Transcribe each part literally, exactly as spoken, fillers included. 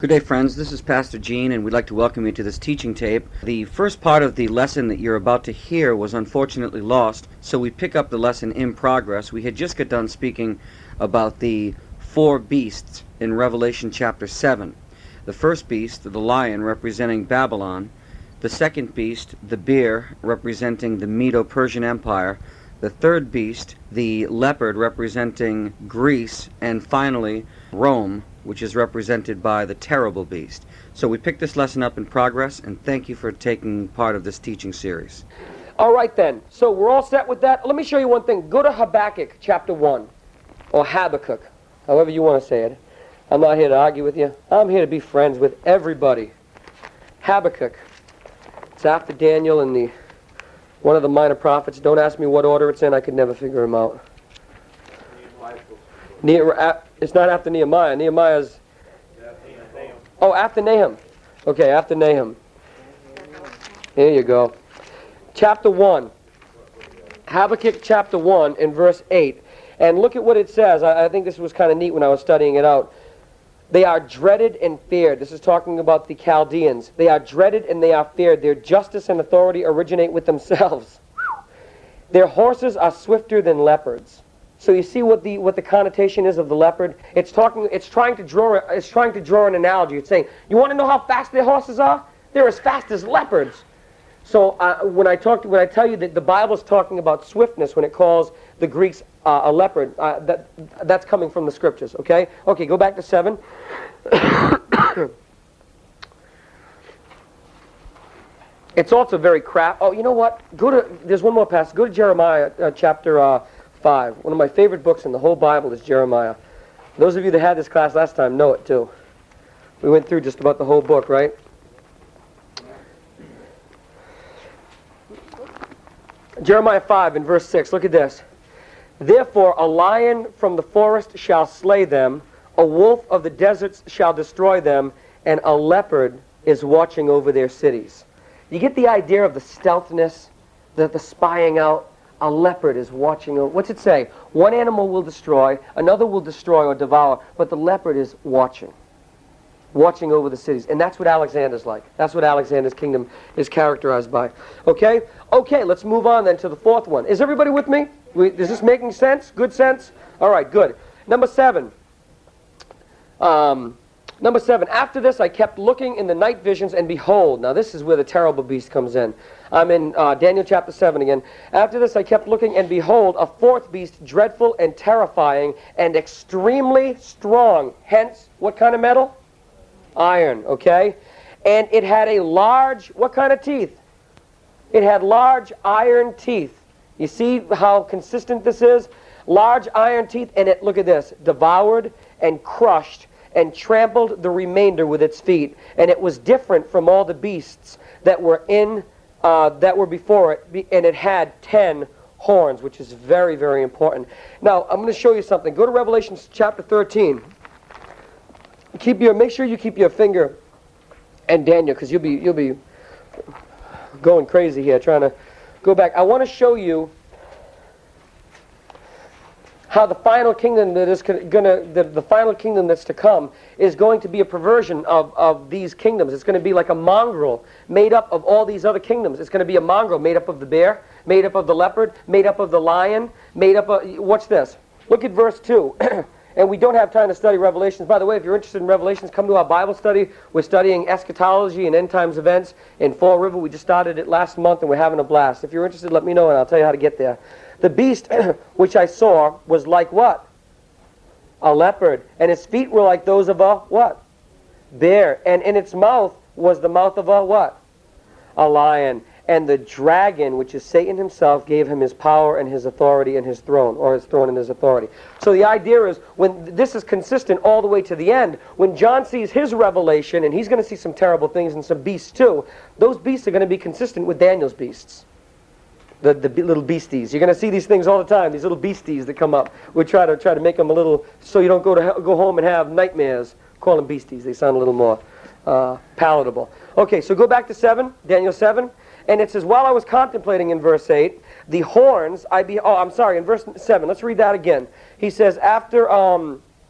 Good day, friends. This is Pastor Gene, and we'd like to welcome you to this teaching tape. The first part of the lesson that you're about to hear was unfortunately lost, so we pick up the lesson in progress. We had just got done speaking about the four beasts in Revelation chapter seven. The first beast, the lion, representing Babylon. The second beast, the bear, representing the Medo-Persian Empire. The third beast, the leopard, representing Greece. And finally, Rome, which is represented by the terrible beast. So we picked this lesson up in progress, and thank you for taking part of this teaching series. All right then, so we're all set with that. Let me show you one thing. Go to Habakkuk chapter one, or Habakkuk, however you want to say it. I'm not here to argue with you. I'm here to be friends with everybody. Habakkuk. It's after Daniel and the one of the minor prophets. Don't ask me what order it's in. I could never figure them out. Ne- it's not after Nehemiah. Nehemiah's... Oh, after Nahum. Okay, after Nahum. Here you go. Chapter one. Habakkuk chapter one in verse eight. And look at what it says. I, I think this was kind of neat when I was studying it out. They are dreaded and feared. This is talking about the Chaldeans. They are dreaded and they are feared. Their justice and authority originate with themselves. Their horses are swifter than leopards. So you see what the what the connotation is of the leopard. It's talking. It's trying to draw. It's trying to draw an analogy. It's saying, you want to know how fast their horses are? They're as fast as leopards. So uh, when I talk, when I tell you that the Bible is talking about swiftness when it calls the Greeks uh, a leopard, uh, that that's coming from the scriptures. Okay. Okay. Go back to seven. It's also very crap. Oh, you know what? Go to. There's one more passage. Go to Jeremiah uh, chapter. Uh, Five. One of my favorite books in the whole Bible is Jeremiah. Those of you that had this class last time know it too. We went through just about the whole book, right? Jeremiah five in verse six. Look at this. Therefore a lion from the forest shall slay them, a wolf of the deserts shall destroy them, and a leopard is watching over their cities. You get the idea of the stealthiness, the, the spying out. A leopard is watching. What's it say? One animal will destroy, another will destroy or devour, but the leopard is watching. Watching over the cities. And that's what Alexander's like. That's what Alexander's kingdom is characterized by. Okay? Okay, let's move on then to the fourth one. Is everybody with me? We, is this making sense? Good sense? All right, good. Number seven. Um... Number seven, after this I kept looking in the night visions, and behold, now this is where the terrible beast comes in. I'm in uh, Daniel chapter seven again. After this I kept looking, and behold, a fourth beast, dreadful and terrifying, and extremely strong. Hence, what kind of metal? Iron, okay? And it had a large, what kind of teeth? It had large iron teeth. You see how consistent this is? Large iron teeth, and it, look at this, devoured and crushed and trampled the remainder with its feet. And it was different from all the beasts that were in, uh, that were before it, and it had ten horns, which is very, very important. Now, I'm going to show you something. Go to Revelation chapter thirteen. Keep your, make sure you keep your finger and Daniel, because you'll be, you'll be going crazy here trying to go back. I want to show you how the final kingdom that is going to, the, the final kingdom that's to come is going to be a perversion of, of these kingdoms. It's going to be like a mongrel made up of all these other kingdoms. It's going to be a mongrel made up of the bear, made up of the leopard, made up of the lion, made up of, watch this. Look at verse two. And we don't have time to study Revelations. By the way, if you're interested in Revelations, come to our Bible study. We're studying eschatology and end times events in Fall River. We just started it last month and we're having a blast. If you're interested, let me know and I'll tell you how to get there. The beast which I saw was like what? A leopard. And its feet were like those of a what? Bear. And in its mouth was the mouth of a what? A lion. And the dragon, which is Satan himself, gave him his power and his authority and his throne, or his throne and his authority. So the idea is, when this is consistent all the way to the end, when John sees his revelation, and he's going to see some terrible things and some beasts too, those beasts are going to be consistent with Daniel's beasts. The, the be- little beasties. You're going to see these things all the time, these little beasties that come up. We try to try to make them a little, so you don't go to go home and have nightmares. Call them beasties. They sound a little more uh, palatable. Okay, so go back to seven, Daniel seven. And it says, while I was contemplating in verse eight, the horns, I be, oh, I'm sorry, in verse seven, let's read that again. He says, after, um,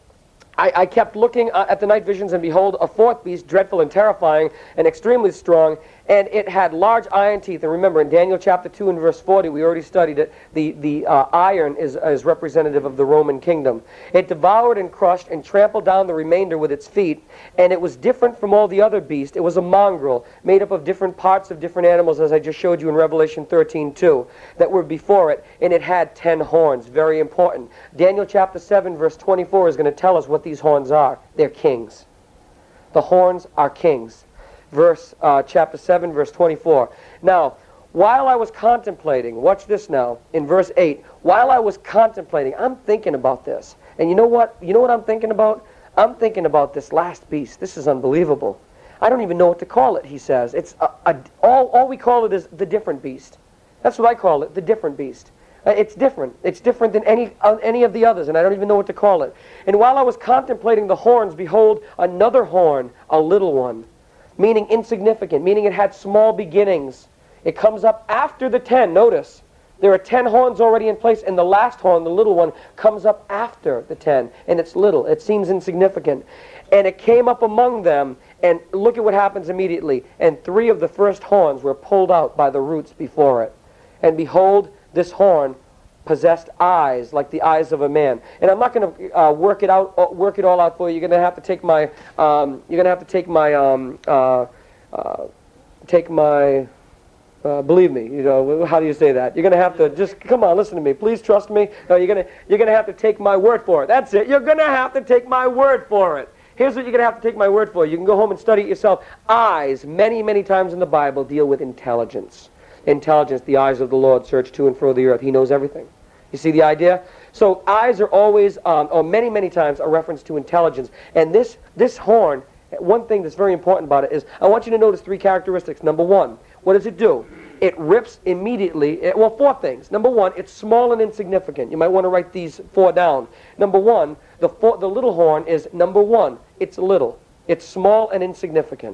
I, I kept looking uh, at the night visions, and behold, a fourth beast, dreadful and terrifying and extremely strong, and it had large iron teeth. And remember, in Daniel chapter two and verse forty, we already studied it, the, the uh, iron is, is representative of the Roman kingdom. It devoured and crushed and trampled down the remainder with its feet, and it was different from all the other beasts. It was a mongrel, made up of different parts of different animals, as I just showed you in Revelation thirteen two, that were before it, and it had ten horns. Very important. Daniel chapter seven verse twenty-four is going to tell us what these horns are. They're kings. The horns are kings. Verse uh, chapter seven verse twenty-four. Now, while I was contemplating, watch this now, in verse eight, while I was contemplating, I'm thinking about this. And you know what? You know what I'm thinking about? I'm thinking about this last beast. This is unbelievable. I don't even know what to call it, he says. It's a, a, all, all we call it is the different beast. That's what I call it, the different beast. Uh, it's different. It's different than any, uh, any of the others, and I don't even know what to call it. And while I was contemplating the horns, behold, another horn, a little one, meaning insignificant, meaning it had small beginnings. It comes up after the ten. Notice, there are ten horns already in place, and the last horn, the little one, comes up after the ten, and it's little. It seems insignificant. And it came up among them, and look at what happens immediately. And three of the first horns were pulled out by the roots before it. And behold, this horn possessed eyes like the eyes of a man. And I'm not going to uh, work it out, uh, work it all out for you. You're going to have to take my, um, you're going to have to take my, um, uh, uh, take my, uh, believe me. You know, how do you say that? You're going to have to just come on, listen to me. Please trust me. No, you're going to, you're going to have to take my word for it. That's it. You're going to have to take my word for it. Here's what you're going to have to take my word for. You can go home and study it yourself. Eyes, many, many times in the Bible, deal with intelligence. Intelligence, the eyes of the Lord search to and fro the earth. He knows everything. You see the idea? So eyes are always, um, or many, many times, a reference to intelligence. And this, this horn, one thing that's very important about it is, I want you to notice three characteristics. Number one, what does it do? It rips immediately, it, well, four things. Number one, it's small and insignificant. You might want to write these four down. Number one, the, four, the little horn is, number one, it's little. It's small and insignificant.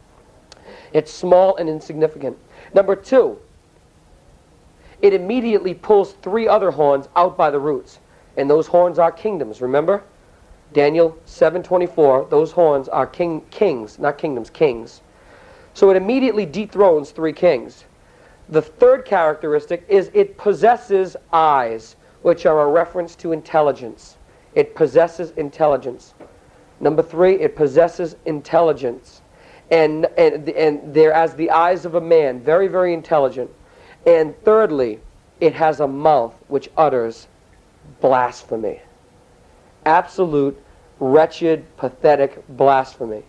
It's small and insignificant. Number two, it immediately pulls three other horns out by the roots. And those horns are kingdoms, remember? Daniel seven twenty-four, those horns are king, kings, not kingdoms, kings. So it immediately dethrones three kings. The third characteristic is it possesses eyes, which are a reference to intelligence. It possesses intelligence. Number three, it possesses intelligence. And, and, and they're as the eyes of a man, very, very intelligent. And thirdly, it has a mouth which utters blasphemy. Absolute, wretched, pathetic blasphemy.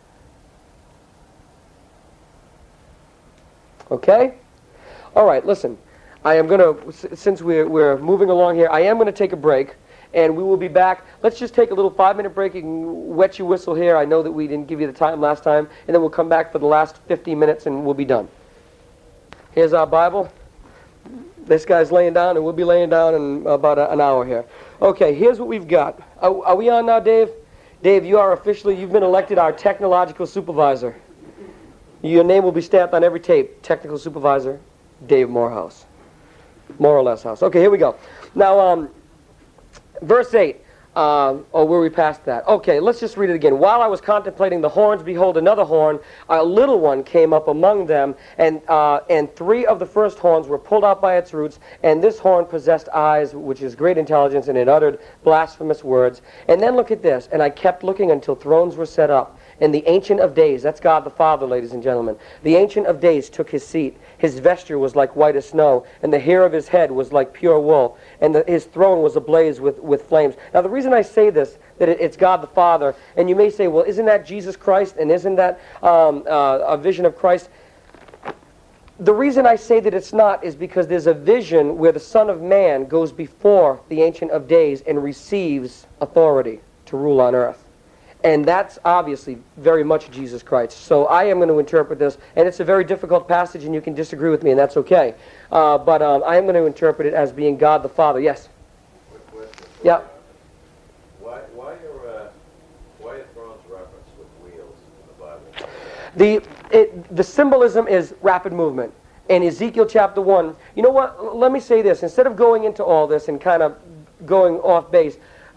Okay? All right, listen. I am going to, since we're, we're moving along here, I am going to take a break. And we will be back. Let's just take a little five-minute break. You can wet your whistle here. I know that we didn't give you the time last time. And then we'll come back for the last fifteen minutes and we'll be done. Here's our Bible. This guy's laying down, and we'll be laying down in about a, an hour here. Okay, here's what we've got. Are, are we on now, Dave? Dave, you are officially, you've been elected our technological supervisor. Your name will be stamped on every tape. Technical supervisor, Dave Morehouse. More or less house. Okay, here we go. Now, um... verse eight, um, or were we past that? Okay, let's just read it again. While I was contemplating the horns, behold, another horn, a little one came up among them, and uh, and three of the first horns were pulled out by its roots, and this horn possessed eyes, which is great intelligence, and it uttered blasphemous words. And then look at this, and I kept looking until thrones were set up, and the Ancient of Days, that's God the Father, ladies and gentlemen, the Ancient of Days took his seat. His vesture was like white as snow, and the hair of his head was like pure wool, and the, his throne was ablaze with, with flames. Now the reason I say this, that it, it's God the Father, and you may say, well, isn't that Jesus Christ, and isn't that um, uh, a vision of Christ? The reason I say that it's not is because there's a vision where the Son of Man goes before the Ancient of Days and receives authority to rule on earth. And that's obviously very much Jesus Christ. So I am going to interpret this, and it's a very difficult passage, and you can disagree with me, and that's okay. Uh, but um, I am going to interpret it as being God the Father. Yes? Quick question. Yeah. Why, why are uh, why are thrones referenced with wheels in the Bible? The it, the symbolism is rapid movement. In Ezekiel chapter one, you know what? Let me say this. Instead of going into all this and kind of going off base,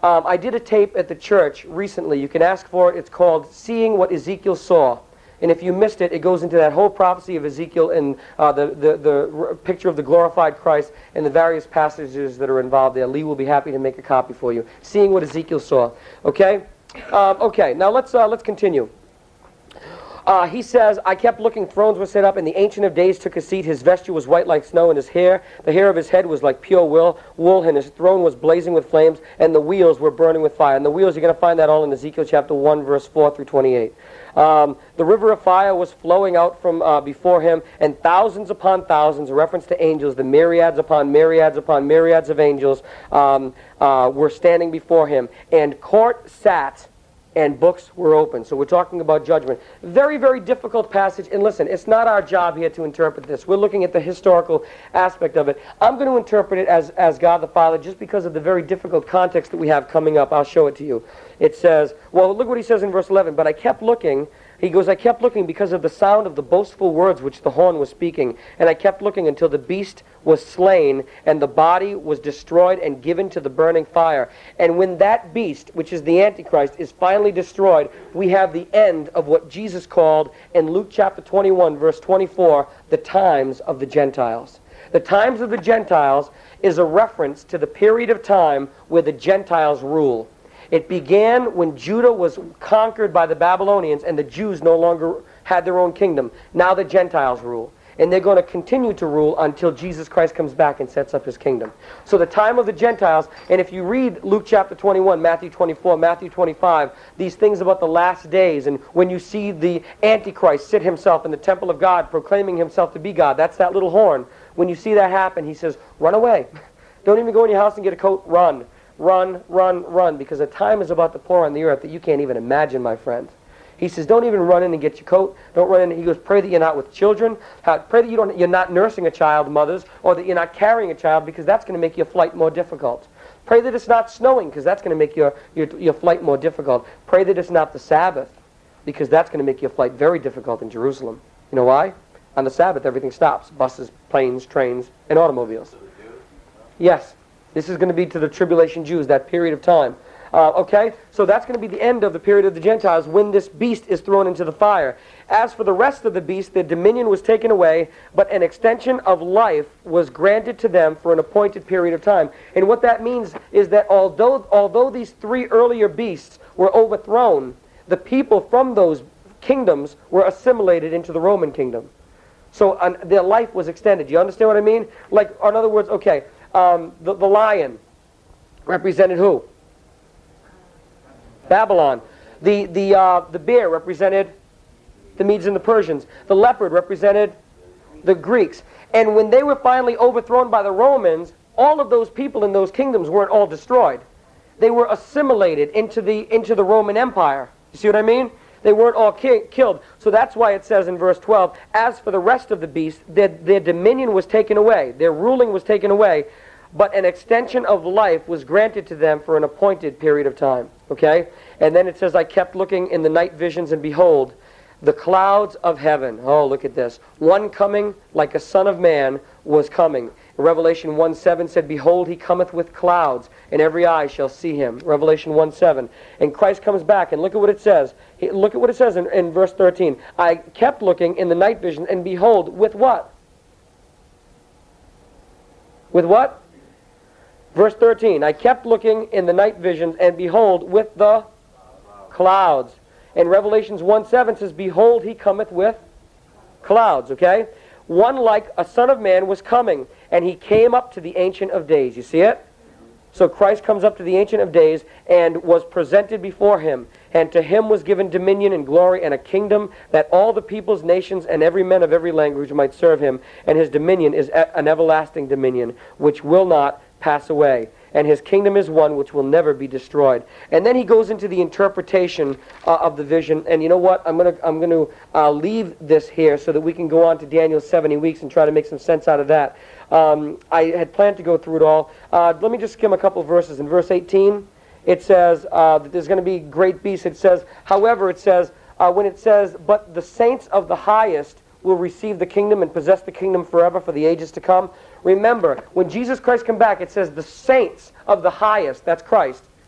Um, I did a tape at the church recently. You can ask for it. It's called Seeing What Ezekiel Saw. And if you missed it, it goes into that whole prophecy of Ezekiel and uh, the, the, the r- picture of the glorified Christ and the various passages that are involved there. Lee will be happy to make a copy for you. Seeing What Ezekiel Saw. Okay? Um, okay, now let's, uh, let's continue. Uh, he says, I kept looking, thrones were set up, and the Ancient of Days took a seat. His vesture was white like snow, and his hair, the hair of his head was like pure wool, wool, and his throne was blazing with flames, and the wheels were burning with fire. And the wheels, you're going to find that all in Ezekiel chapter one, verse four through twenty-eight. Um, the river of fire was flowing out from uh, before him, and thousands upon thousands, a reference to angels, the myriads upon myriads upon myriads of angels um, uh, were standing before him. And court sat, and books were open. So we're talking about judgment. Very, very difficult passage. And listen, it's not our job here to interpret this. We're looking at the historical aspect of it. I'm going to interpret it as, as God the Father just because of the very difficult context that we have coming up. I'll show it to you. It says, well, look what he says in verse eleven. But I kept looking. He goes, I kept looking because of the sound of the boastful words which the horn was speaking. And I kept looking until the beast was slain, and the body was destroyed and given to the burning fire. And when that beast, which is the Antichrist, is finally destroyed, we have the end of what Jesus called in Luke chapter twenty-one, verse twenty-four, the times of the Gentiles. The times of the Gentiles is a reference to the period of time where the Gentiles rule. It began when Judah was conquered by the Babylonians and the Jews no longer had their own kingdom. Now the Gentiles rule. And they're going to continue to rule until Jesus Christ comes back and sets up his kingdom. So the time of the Gentiles, and if you read Luke chapter twenty-one, Matthew twenty-four, Matthew twenty-five, these things about the last days, and when you see the Antichrist sit himself in the temple of God proclaiming himself to be God, that's that little horn. When you see that happen, he says, run away. Don't even go in your house and get a coat, run. Run, run, run, because a time is about to pour on the earth that you can't even imagine, my friend. He says, don't even run in and get your coat. Don't run in. He goes, pray that you're not with children. Uh, pray that you don't, you're not nursing a child, mothers, or that you're not carrying a child, because that's going to make your flight more difficult. Pray that it's not snowing, because that's going to make your, your, your flight more difficult. Pray that it's not the Sabbath, because that's going to make your flight very difficult in Jerusalem. You know why? On the Sabbath, everything stops. Buses, planes, trains, and automobiles. Yes. This is going to be to the tribulation Jews, that period of time. Uh, okay? So that's going to be the end of the period of the Gentiles when this beast is thrown into the fire. As for the rest of the beast, their dominion was taken away, but an extension of life was granted to them for an appointed period of time. And what that means is that although, although these three earlier beasts were overthrown, the people from those kingdoms were assimilated into the Roman kingdom. So uh, their life was extended. You understand what I mean? Like, in other words, okay, Um, the, the lion represented who? Babylon. The, the, uh, the bear represented the Medes and the Persians. The leopard represented the Greeks. And when they were finally overthrown by the Romans, all of those people in those kingdoms weren't all destroyed. They were assimilated into the, into the Roman Empire. You see what I mean? They weren't all ki- killed. So that's why it says in verse twelve, as for the rest of the beasts, their, their dominion was taken away. Their ruling was taken away. But an extension of life was granted to them for an appointed period of time. Okay? And then it says, I kept looking in the night visions, and behold, the clouds of heaven. Oh, look at this. One coming like a son of man was coming. Revelation one seven said, behold, he cometh with clouds, and every eye shall see him. Revelation one seven. And Christ comes back, and look at what it says. He, look at what it says in, in verse thirteen. I kept looking in the night vision, and behold, with what? With what? Verse thirteen, I kept looking in the night visions, and behold, with the clouds. And Revelations one seven says, behold, he cometh with clouds, okay? One like a son of man was coming, and he came up to the Ancient of Days. You see it? So Christ comes up to the Ancient of Days and was presented before him. And to him was given dominion and glory and a kingdom, that all the peoples, nations, and every man of every language might serve him. And his dominion is an everlasting dominion, which will not pass away. And his kingdom is one which will never be destroyed. And then he goes into the interpretation uh, of the vision. And you know what? I'm going to I'm going to uh, leave this here so that we can go on to Daniel's seventy weeks and try to make some sense out of that. Um, I had planned to go through it all. Uh, let me just skim a couple of verses. In verse eighteen, it says uh, that there's going to be great beasts. It says, however, it says, uh, when it says, but the saints of the highest will receive the kingdom and possess the kingdom forever for the ages to come. Remember, when Jesus Christ comes back, it says the saints of the highest, that's Christ,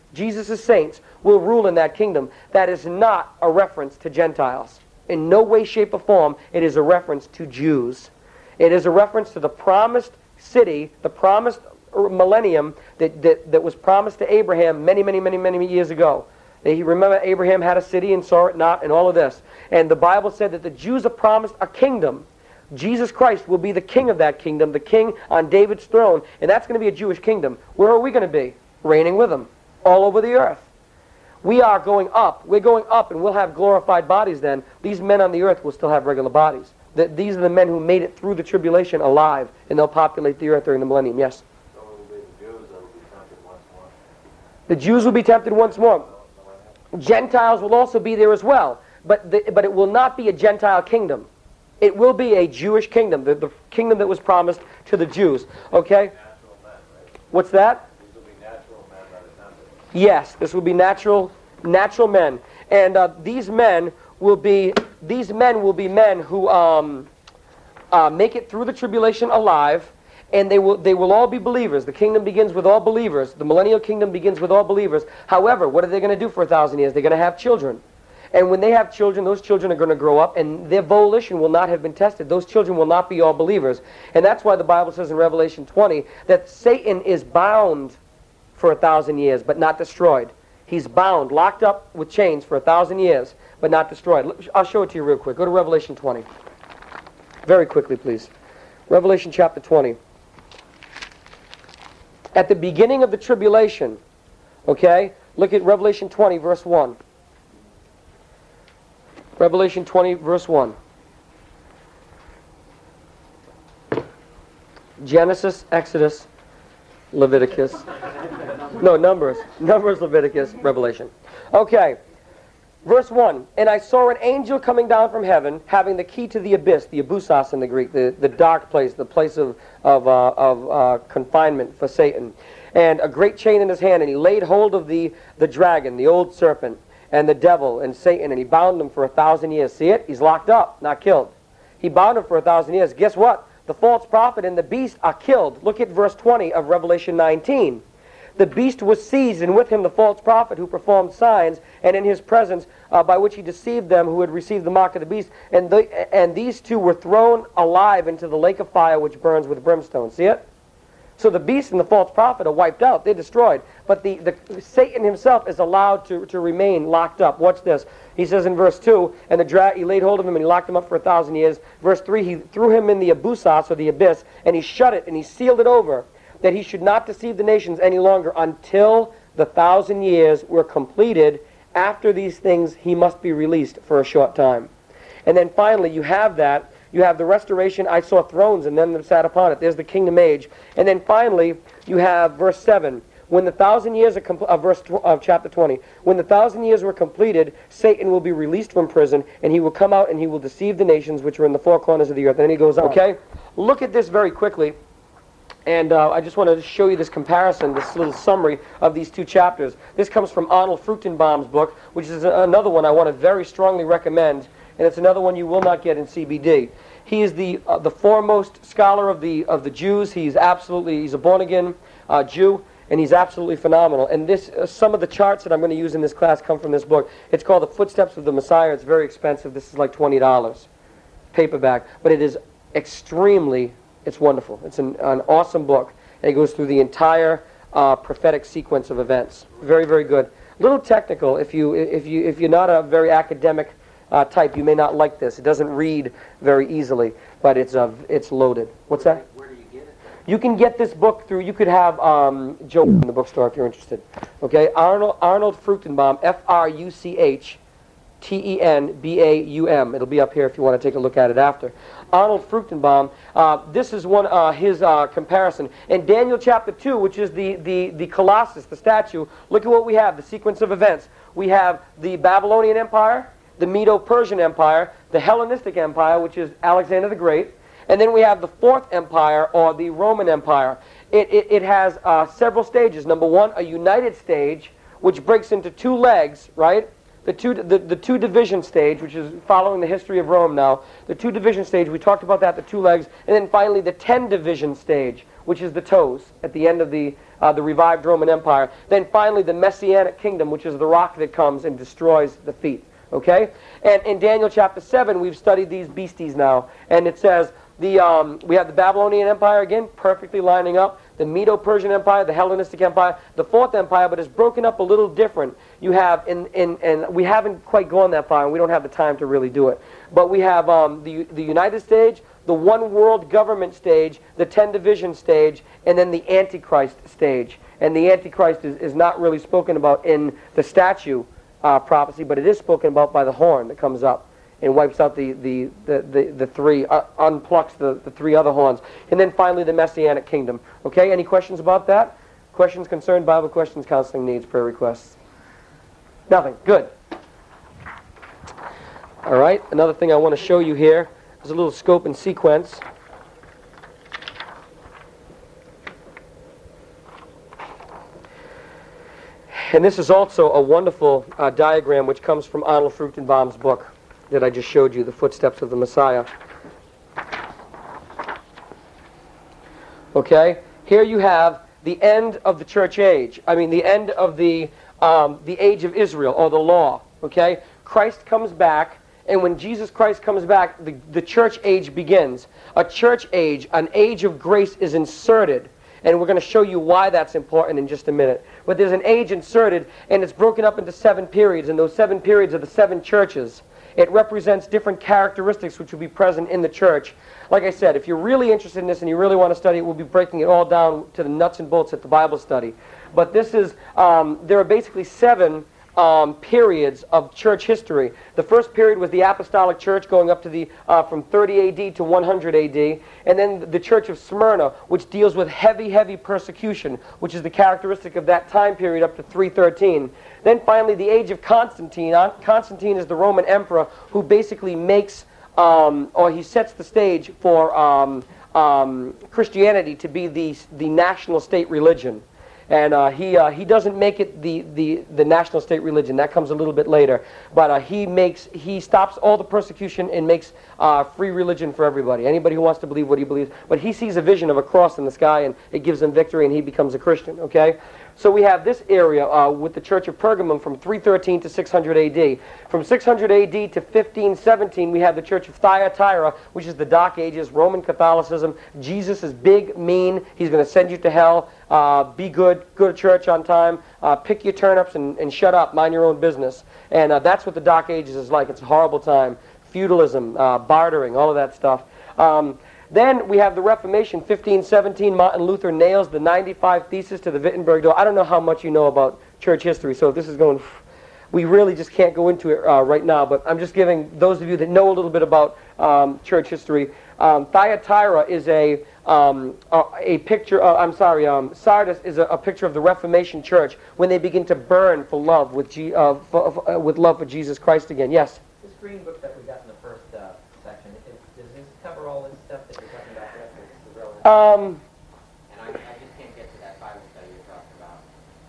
Jesus' saints, will rule in that kingdom. That is not a reference to Gentiles. In no way, shape, or form, it is a reference to Jews. It is a reference to the promised city, the promised millennium that, that, that was promised to Abraham many, many, many, many years ago. You remember Abraham had a city and saw it not, and all of this. And the Bible said that the Jews are promised a kingdom. Jesus Christ will be the king of that kingdom, the king on David's throne, and that's going to be a Jewish kingdom. Where are we going to be? Reigning with him all over the earth. We are going up. We're going up, and we'll have glorified bodies then. These men on the earth will still have regular bodies. The, these are the men who made it through the tribulation alive, and they'll populate the earth during the millennium. Yes? So it will be the Jews that will be tempted once more. The Jews will be tempted once more. Gentiles will also be there as well, but, the, but it will not be a Gentile kingdom. It will be a Jewish kingdom, the, the kingdom that was promised to the Jews. Okay? Natural men, right? What's that? These will be natural men that are tempted. Yes, this will be natural, natural men, and uh, these men will be these men will be men who um, uh, make it through the tribulation alive, and they will they will all be believers. The kingdom begins with all believers. The millennial kingdom begins with all believers. However, what are they going to do for a thousand years? They're going to have children. And when they have children, those children are going to grow up, and their volition will not have been tested. Those children will not be all believers. And that's why the Bible says in Revelation twenty that Satan is bound for a thousand years, but not destroyed. He's bound, locked up with chains for a thousand years, but not destroyed. I'll show it to you real quick. Go to Revelation twenty. Very quickly, please. Revelation chapter twenty. At the beginning of the tribulation, okay, look at Revelation twenty, verse one. Revelation twenty, verse one. Genesis, Exodus, Leviticus. No, Numbers. Numbers, Leviticus, Revelation. Okay. Verse one. And I saw an angel coming down from heaven, having the key to the abyss, the abyssos in the Greek, the, the dark place, the place of, of, uh, of uh, confinement for Satan. And a great chain in his hand, and he laid hold of the, the dragon, the old serpent, and the devil and Satan, and he bound him for a thousand years. See it? He's locked up, not killed. He bound him for a thousand years. Guess what? The false prophet and the beast are killed. Look at verse twenty of Revelation nineteen. The beast was seized, and with him the false prophet who performed signs, and in his presence uh, by which he deceived them who had received the mark of the beast. And, the, and these two were thrown alive into the lake of fire which burns with brimstone. See it? So the beast and the false prophet are wiped out. They're destroyed. But the, the Satan himself is allowed to, to remain locked up. Watch this. He says in verse two, and the dra- he laid hold of him and he locked him up for a thousand years. Verse three, he threw him in the abyssos, or the abyss, and he shut it and he sealed it over, that he should not deceive the nations any longer until the thousand years were completed. After these things he must be released for a short time. And then finally you have that. You have the restoration. I saw thrones, and them that sat upon it. There's the kingdom age. And then finally, you have verse seven. When the thousand years are compl- uh, verse tw- of chapter twenty. When the thousand years were completed, Satan will be released from prison, and he will come out and he will deceive the nations which are in the four corners of the earth. And then he goes on. Okay, look at this very quickly. And uh, I just want to show you this comparison, this little summary of these two chapters. This comes from Arnold Fruchtenbaum's book, which is a- another one I want to very strongly recommend. And it's another one you will not get in C B D. He is the uh, the foremost scholar of the of the Jews. He's absolutely he's a born again uh, Jew, and he's absolutely phenomenal. And this uh, some of the charts that I'm going to use in this class come from this book. It's called The Footsteps of the Messiah. It's very expensive. This is like twenty dollars, paperback, but it is extremely it's wonderful. It's an, an awesome book. And it goes through the entire uh, prophetic sequence of events. Very very good. A little technical if you if you if you're not a very academic Uh, type, you may not like this. It doesn't read very easily, but it's uh, it's loaded. What's that? Where do you get it? You can get this book through. You could have um, Joe in the bookstore if you're interested. Okay, Arnold Arnold Fruchtenbaum, F R U C H T E N B A U M. It'll be up here if you want to take a look at it after. Arnold Fruchtenbaum. Uh, this is one uh, his uh, comparison in Daniel chapter two, which is the the the Colossus, the statue. Look at what we have. The sequence of events. We have the Babylonian Empire, the Medo-Persian Empire, the Hellenistic Empire, which is Alexander the Great, and then we have the Fourth Empire, or the Roman Empire. It, it, it has uh, several stages. Number one, a united stage, which breaks into two legs, right? the two, the, the two division stage, which is following the history of Rome now, the two division stage, we talked about that, the two legs, and then finally the ten division stage, which is the toes at the end of the, uh, the revived Roman Empire. Then finally the Messianic kingdom, which is the rock that comes and destroys the feet. Okay? And in Daniel chapter seven, we've studied these beasties now, and it says, the um, we have the Babylonian Empire again, perfectly lining up, the Medo-Persian Empire, the Hellenistic Empire, the Fourth Empire, but it's broken up a little different. You have, in, in, and we haven't quite gone that far, and we don't have the time to really do it, but we have um, the, the United stage, the one world government stage, the ten division stage, and then the Antichrist stage. And the Antichrist is, is not really spoken about in the statue uh, prophecy, but it is spoken about by the horn that comes up and wipes out the, the, the, the, the three, uh, unplucks the, the three other horns. And then finally the Messianic kingdom. Okay, any questions about that? Questions, concern, Bible questions, counseling needs, prayer requests? Nothing. Good. All right, another thing I want to show you here is a little scope and sequence. And this is also a wonderful uh, diagram which comes from Arnold Fruchtenbaum's book that I just showed you, The Footsteps of the Messiah. Okay, here you have the end of the church age. I mean, the end of the um, the age of Israel, or the law. Okay, Christ comes back, and when Jesus Christ comes back, the, the church age begins. A church age, an age of grace is inserted. And we're going to show you why that's important in just a minute. But there's an age inserted, and it's broken up into seven periods, and those seven periods are the seven churches. It represents different characteristics which will be present in the church. Like I said, if you're really interested in this and you really want to study it, we'll be breaking it all down to the nuts and bolts at the Bible study. But this is, um, there are basically seven Um, periods of church history. The first period was the Apostolic Church, going up to the uh, from thirty A D to one hundred A D, and then the Church of Smyrna, which deals with heavy, heavy persecution, which is the characteristic of that time period up to three thirteen. Then finally, the age of Constantine. Constantine is the Roman emperor who basically makes, um, or he sets the stage for um, um, Christianity to be the the national state religion. And uh, he uh, he doesn't make it the, the, the national state religion. That comes a little bit later. But uh, he makes he stops all the persecution and makes uh, free religion for everybody. Anybody who wants to believe what he believes. But he sees a vision of a cross in the sky, and it gives him victory, and he becomes a Christian. Okay. So we have this area uh, with the Church of Pergamum from three thirteen to six hundred A D. From six hundred A D to fifteen seventeen, we have the Church of Thyatira, which is the Dark Ages, Roman Catholicism. Jesus is big, mean. He's going to send you to hell. Uh, be good, go to church on time, uh, pick your turnips and, and shut up, mind your own business. And uh, that's what the Dark Ages is like. It's a horrible time. Feudalism, uh, bartering, all of that stuff. Um, then we have the Reformation, fifteen seventeen. Martin Luther nails the ninety-five Theses to the Wittenberg door. I don't know how much you know about church history, so if this is going, we really just can't go into it uh, right now, but I'm just giving those of you that know a little bit about um, church history. Um, Thyatira is a um, a, a picture. Uh, I'm sorry. Um, Sardis is a, a picture of the Reformation Church when they begin to burn for love with G, uh, for, for, uh, with love for Jesus Christ again. Yes. This green book that we got in the first uh, section, it, does this cover all this stuff that you're talking about? That's the relevant. Um. And I, I just can't get to that Bible study you're talking about.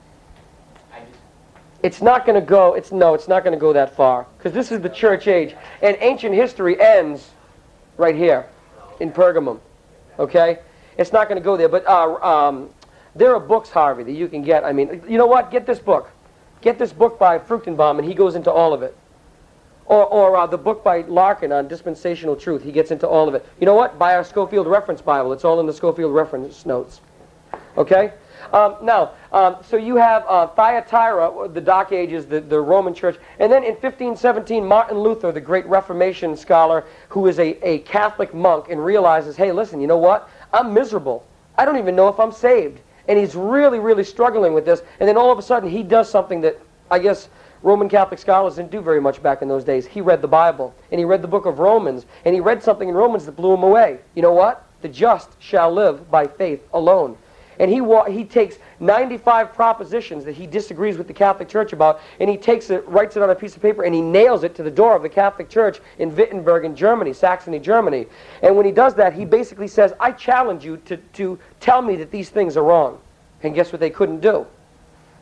I just. It's not going to go. It's no. It's not going to go that far because this is the church age, and ancient history ends right here in Pergamum. Okay, it's not going to go there. But uh, um, there are books, Harvey, that you can get. I mean, you know what? Get this book. Get this book by Fruchtenbaum, and he goes into all of it. Or, or uh, the book by Larkin on dispensational truth. He gets into all of it. You know what? Buy our Schofield Reference Bible. It's all in the Schofield Reference notes. Okay? Um, now, um, so you have uh, Thyatira, the Dark Ages, the, the Roman Church. And then in fifteen seventeen, Martin Luther, the great Reformation scholar, who is a, a Catholic monk and realizes, hey, listen, you know what? I'm miserable. I don't even know if I'm saved. And he's really, really struggling with this. And then all of a sudden, he does something that, I guess, Roman Catholic scholars didn't do very much back in those days. He read the Bible, and he read the book of Romans, and he read something in Romans that blew him away. You know what? The just shall live by faith alone. And he wa he takes ninety-five propositions that he disagrees with the Catholic Church about, and he takes it, writes it on a piece of paper, and he nails it to the door of the Catholic Church in Wittenberg in Germany, Saxony, Germany. And when he does that, he basically says, I challenge you to, to tell me that these things are wrong. And guess what they couldn't do?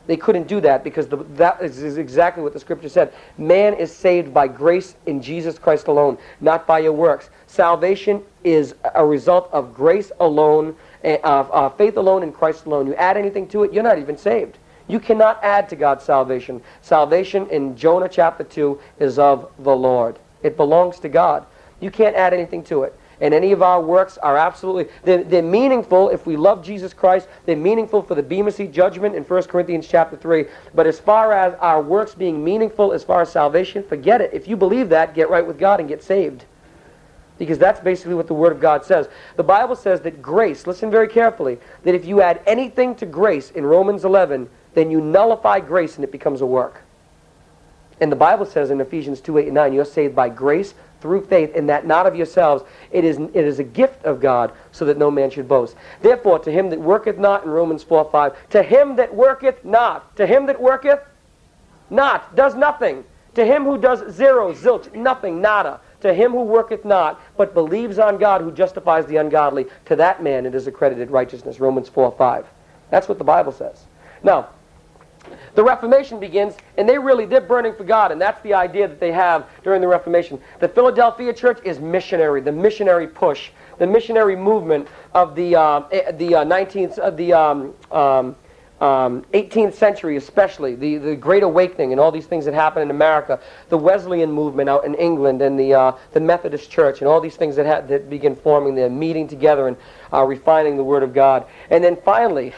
They couldn't do that because the, that is, is exactly what the Scripture said. Man is saved by grace in Jesus Christ alone, not by your works. Salvation is a result of grace alone, uh, uh, faith alone in Christ alone. You add anything to it, you're not even saved. You cannot add to God's salvation. Salvation in Jonah chapter two is of the Lord. It belongs to God. You can't add anything to it. And any of our works are absolutely, they're, they're meaningful if we love Jesus Christ. They're meaningful for the Bema Seat judgment in First Corinthians chapter three. But as far as our works being meaningful as far as salvation, forget it. If you believe that, get right with God and get saved. Because that's basically what the Word of God says. The Bible says that grace, listen very carefully, that if you add anything to grace in Romans eleven, then you nullify grace and it becomes a work. And the Bible says in Ephesians two, eight, and nine, you're saved by grace through faith, and that not of yourselves. It is, it is a gift of God, so that no man should boast. Therefore, to him that worketh not, in Romans four, five, to him that worketh not, to him that worketh not, does nothing. To him who does zero, zilch, nothing, nada. To him who worketh not, but believes on God who justifies the ungodly, to that man it is accredited righteousness. Romans four, five. That's what the Bible says. Now, the Reformation begins, and they really, they're burning for God, and that's the idea that they have during the Reformation. The Philadelphia church is missionary, the missionary push, the missionary movement of the uh, the uh, nineteenth, uh, the um, um, um, eighteenth century, especially the the Great Awakening and all these things that happen in America, the Wesleyan movement out in England, and the uh, the Methodist Church, and all these things that ha that begin forming, they're meeting together and uh, refining the Word of God, and then finally,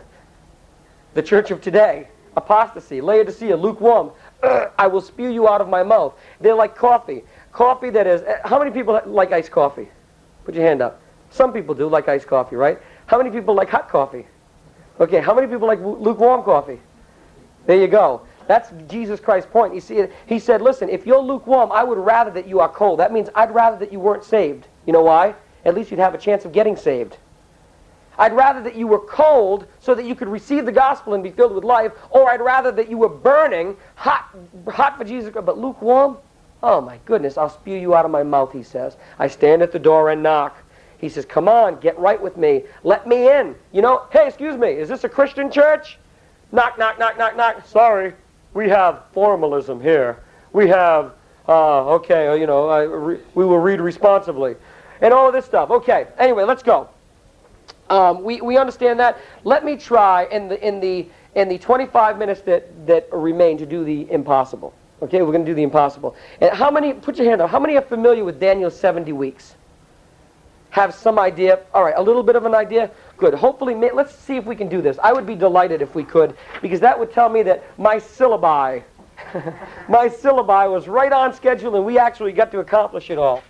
the church of today. Apostasy, Laodicea, lukewarm. Ugh, I will spew you out of my mouth. They're like coffee. Coffee that is... How many people like iced coffee? Put your hand up. Some people do like iced coffee, right? How many people like hot coffee? Okay, how many people like lukewarm coffee? There you go. That's Jesus Christ's point. You see, he said, listen, if you're lukewarm, I would rather that you are cold. That means I'd rather that you weren't saved. You know why? At least you'd have a chance of getting saved. I'd rather that you were cold so that you could receive the gospel and be filled with life, or I'd rather that you were burning, hot, hot for Jesus, but lukewarm? Oh my goodness, I'll spew you out of my mouth, he says. I stand at the door and knock. He says, come on, get right with me. Let me in. You know, hey, excuse me, is this a Christian church? Knock, knock, knock, knock, knock. Sorry, we have formalism here. We have, uh, okay, you know, I, re we will read responsibly. And all of this stuff. Okay, anyway, let's go. Um, we, we understand that. Let me try in the in the in the twenty-five minutes that, that remain to do the impossible. Okay, we're going to do the impossible. And how many, put your hand up, how many are familiar with Daniel's seventy weeks? Have some idea? All right, a little bit of an idea? Good. Hopefully, let's see if we can do this. I would be delighted if we could, because that would tell me that my syllabi, my syllabi was right on schedule and we actually got to accomplish it all.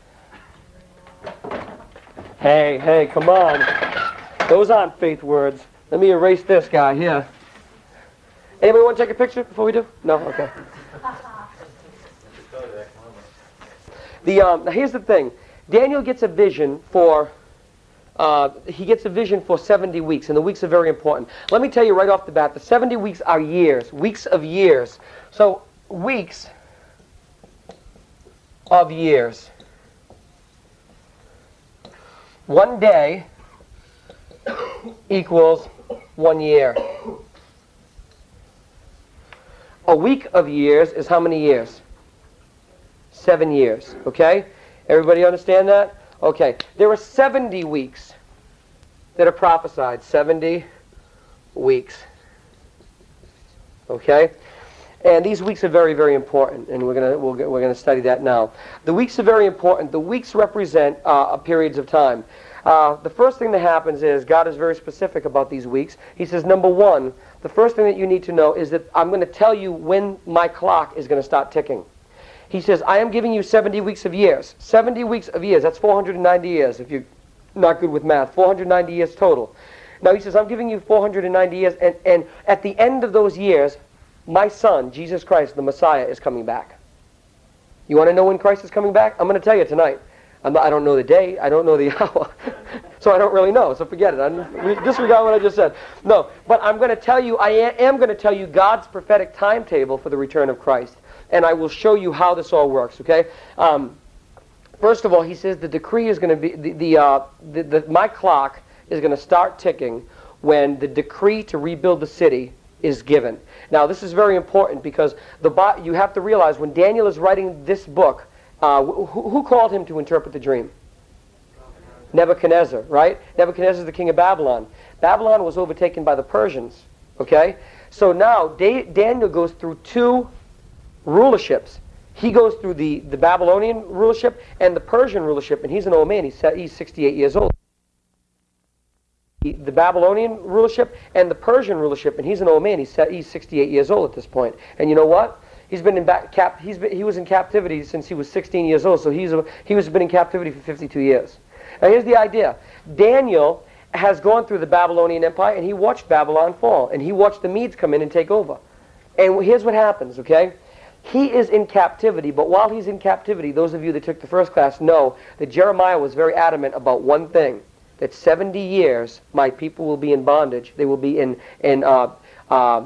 Hey, hey, come on. Those aren't faith words. Let me erase this guy here. Anybody want to take a picture before we do? No? Okay. The, um, now here's the thing. Daniel gets a vision for, uh, he gets a vision for seventy weeks, and the weeks are very important. Let me tell you right off the bat, the seventy weeks are years, weeks of years. So, weeks of years. One day equals one year. A week of years is how many years? Seven years, okay? Everybody understand that? Okay. There are seventy weeks that are prophesied. seventy weeks. Okay? And these weeks are very, very important, and we're going to we'll, we're going to study that now. The weeks are very important. The weeks represent uh, periods of time. Uh, the first thing that happens is God is very specific about these weeks. He says, number one, the first thing that you need to know is that I'm going to tell you when my clock is going to start ticking. He says, I am giving you seventy weeks of years. seventy weeks of years, that's four hundred ninety years, if you're not good with math. four hundred ninety years total. Now he says, I'm giving you four hundred ninety years, and, and at the end of those years, my son, Jesus Christ, the Messiah, is coming back. You want to know when Christ is coming back? I'm going to tell you tonight. I'm not, I don't know the day. I don't know the hour. So I don't really know. So forget it. I'm, disregard what I just said. No, but I'm going to tell you, I am going to tell you God's prophetic timetable for the return of Christ. And I will show you how this all works, okay? Um, first of all, he says the decree is going to be, the, the, uh, the, the my clock is going to start ticking when the decree to rebuild the city is given. Now, this is very important because the Bi- you have to realize when Daniel is writing this book, uh, who, who called him to interpret the dream? Nebuchadnezzar, right? Nebuchadnezzar is the king of Babylon. Babylon was overtaken by the Persians, okay? So now Da- Daniel goes through two rulerships. He goes through the, the Babylonian rulership and the Persian rulership, and he's an old man. He's, he's sixty-eight years old. The, the Babylonian rulership and the Persian rulership, and he's an old man. He's, he's sixty-eight years old at this point. And you know what? He's been in back, cap, he's been, he was in captivity since he was sixteen years old, so he's a, he was been in captivity for fifty-two years. Now here's the idea. Daniel has gone through the Babylonian Empire, and he watched Babylon fall, and he watched the Medes come in and take over. And here's what happens, okay? He is in captivity, but while he's in captivity, those of you that took the first class know that Jeremiah was very adamant about one thing, that seventy years my people will be in bondage. They will be in, in uh, uh,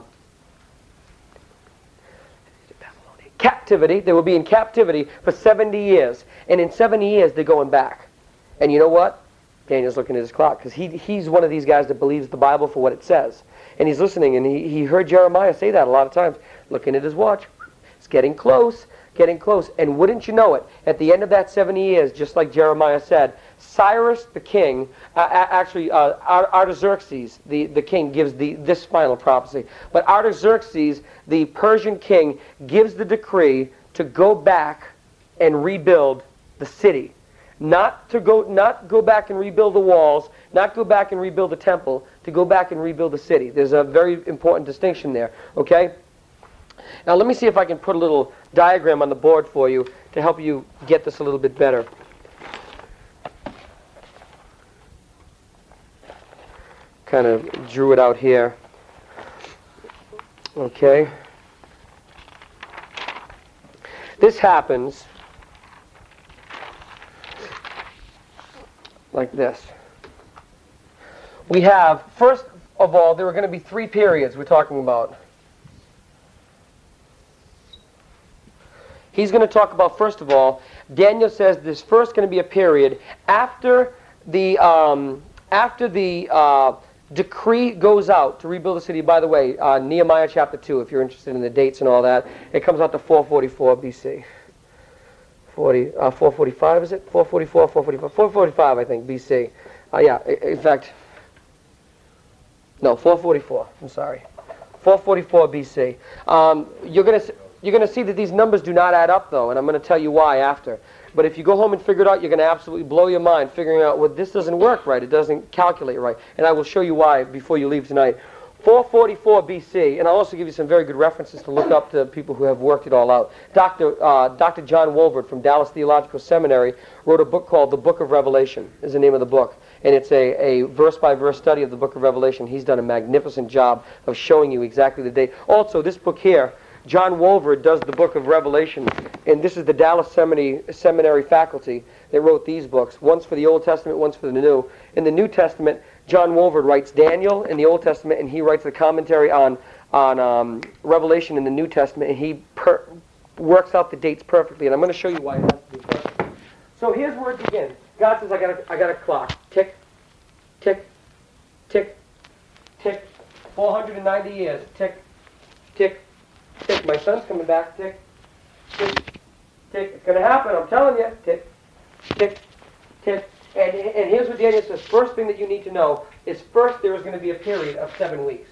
captivity. They will be in captivity for seventy years. And in seventy years, they're going back. And you know what? Daniel's looking at his clock, because he, he's one of these guys that believes the Bible for what it says. And he's listening, and he, he heard Jeremiah say that a lot of times, looking at his watch. It's getting close, getting close. And wouldn't you know it, at the end of that seventy years, just like Jeremiah said, Cyrus the king, uh, actually uh, Artaxerxes the, the king gives the, this final prophecy. But Artaxerxes, the Persian king, gives the decree to go back and rebuild the city. Not to go, not go back and rebuild the walls, not go back and rebuild the temple, to go back and rebuild the city. There's a very important distinction there, okay? Now let me see if I can put a little diagram on the board for you to help you get this a little bit better. Kind of drew it out here. Okay. This happens like this. We have, first of all, there are going to be three periods we're talking about. He's going to talk about, first of all, Daniel says there's first going to be a period after the um, after the uh, decree goes out to rebuild the city. By the way, uh, Nehemiah chapter two, if you're interested in the dates and all that, it comes out to four forty-four B C. forty, uh, four forty-five, is it? four forty-four, four forty-five, four forty-five, I think, B C. Uh, yeah, in fact, no, four forty-four. I'm sorry, four forty-four B C. Um, you're going to you're going to see that these numbers do not add up, though, and I'm going to tell you why after. But if you go home and figure it out, you're going to absolutely blow your mind figuring out, well, this doesn't work right. It doesn't calculate right, and I will show you why before you leave tonight. four forty-four B C, and I'll also give you some very good references to look up to people who have worked it all out. Doctor Uh, Doctor John Wolvert from Dallas Theological Seminary wrote a book called The Book of Revelation, is the name of the book. And it's a, a verse-by-verse study of the Book of Revelation. He's done a magnificent job of showing you exactly the date. Also, this book here, John Wolvert does the Book of Revelation, and this is the Dallas Seminary, Seminary faculty that wrote these books. One's for the Old Testament, one's for the New. In the New Testament, John Wolvert writes Daniel in the Old Testament, and he writes the commentary on on um, Revelation in the New Testament, and he per works out the dates perfectly. And I'm going to show you why it has to be perfect. So here's where it begins. God says, I got a, I got a clock. Tick, tick, tick, tick. four hundred ninety years. Tick, tick, tick. My son's coming back. Tick, tick, tick. It's going to happen. I'm telling you. Tick, tick, tick. And, and here's what Daniel says. First thing that you need to know is first there is going to be a period of seven weeks.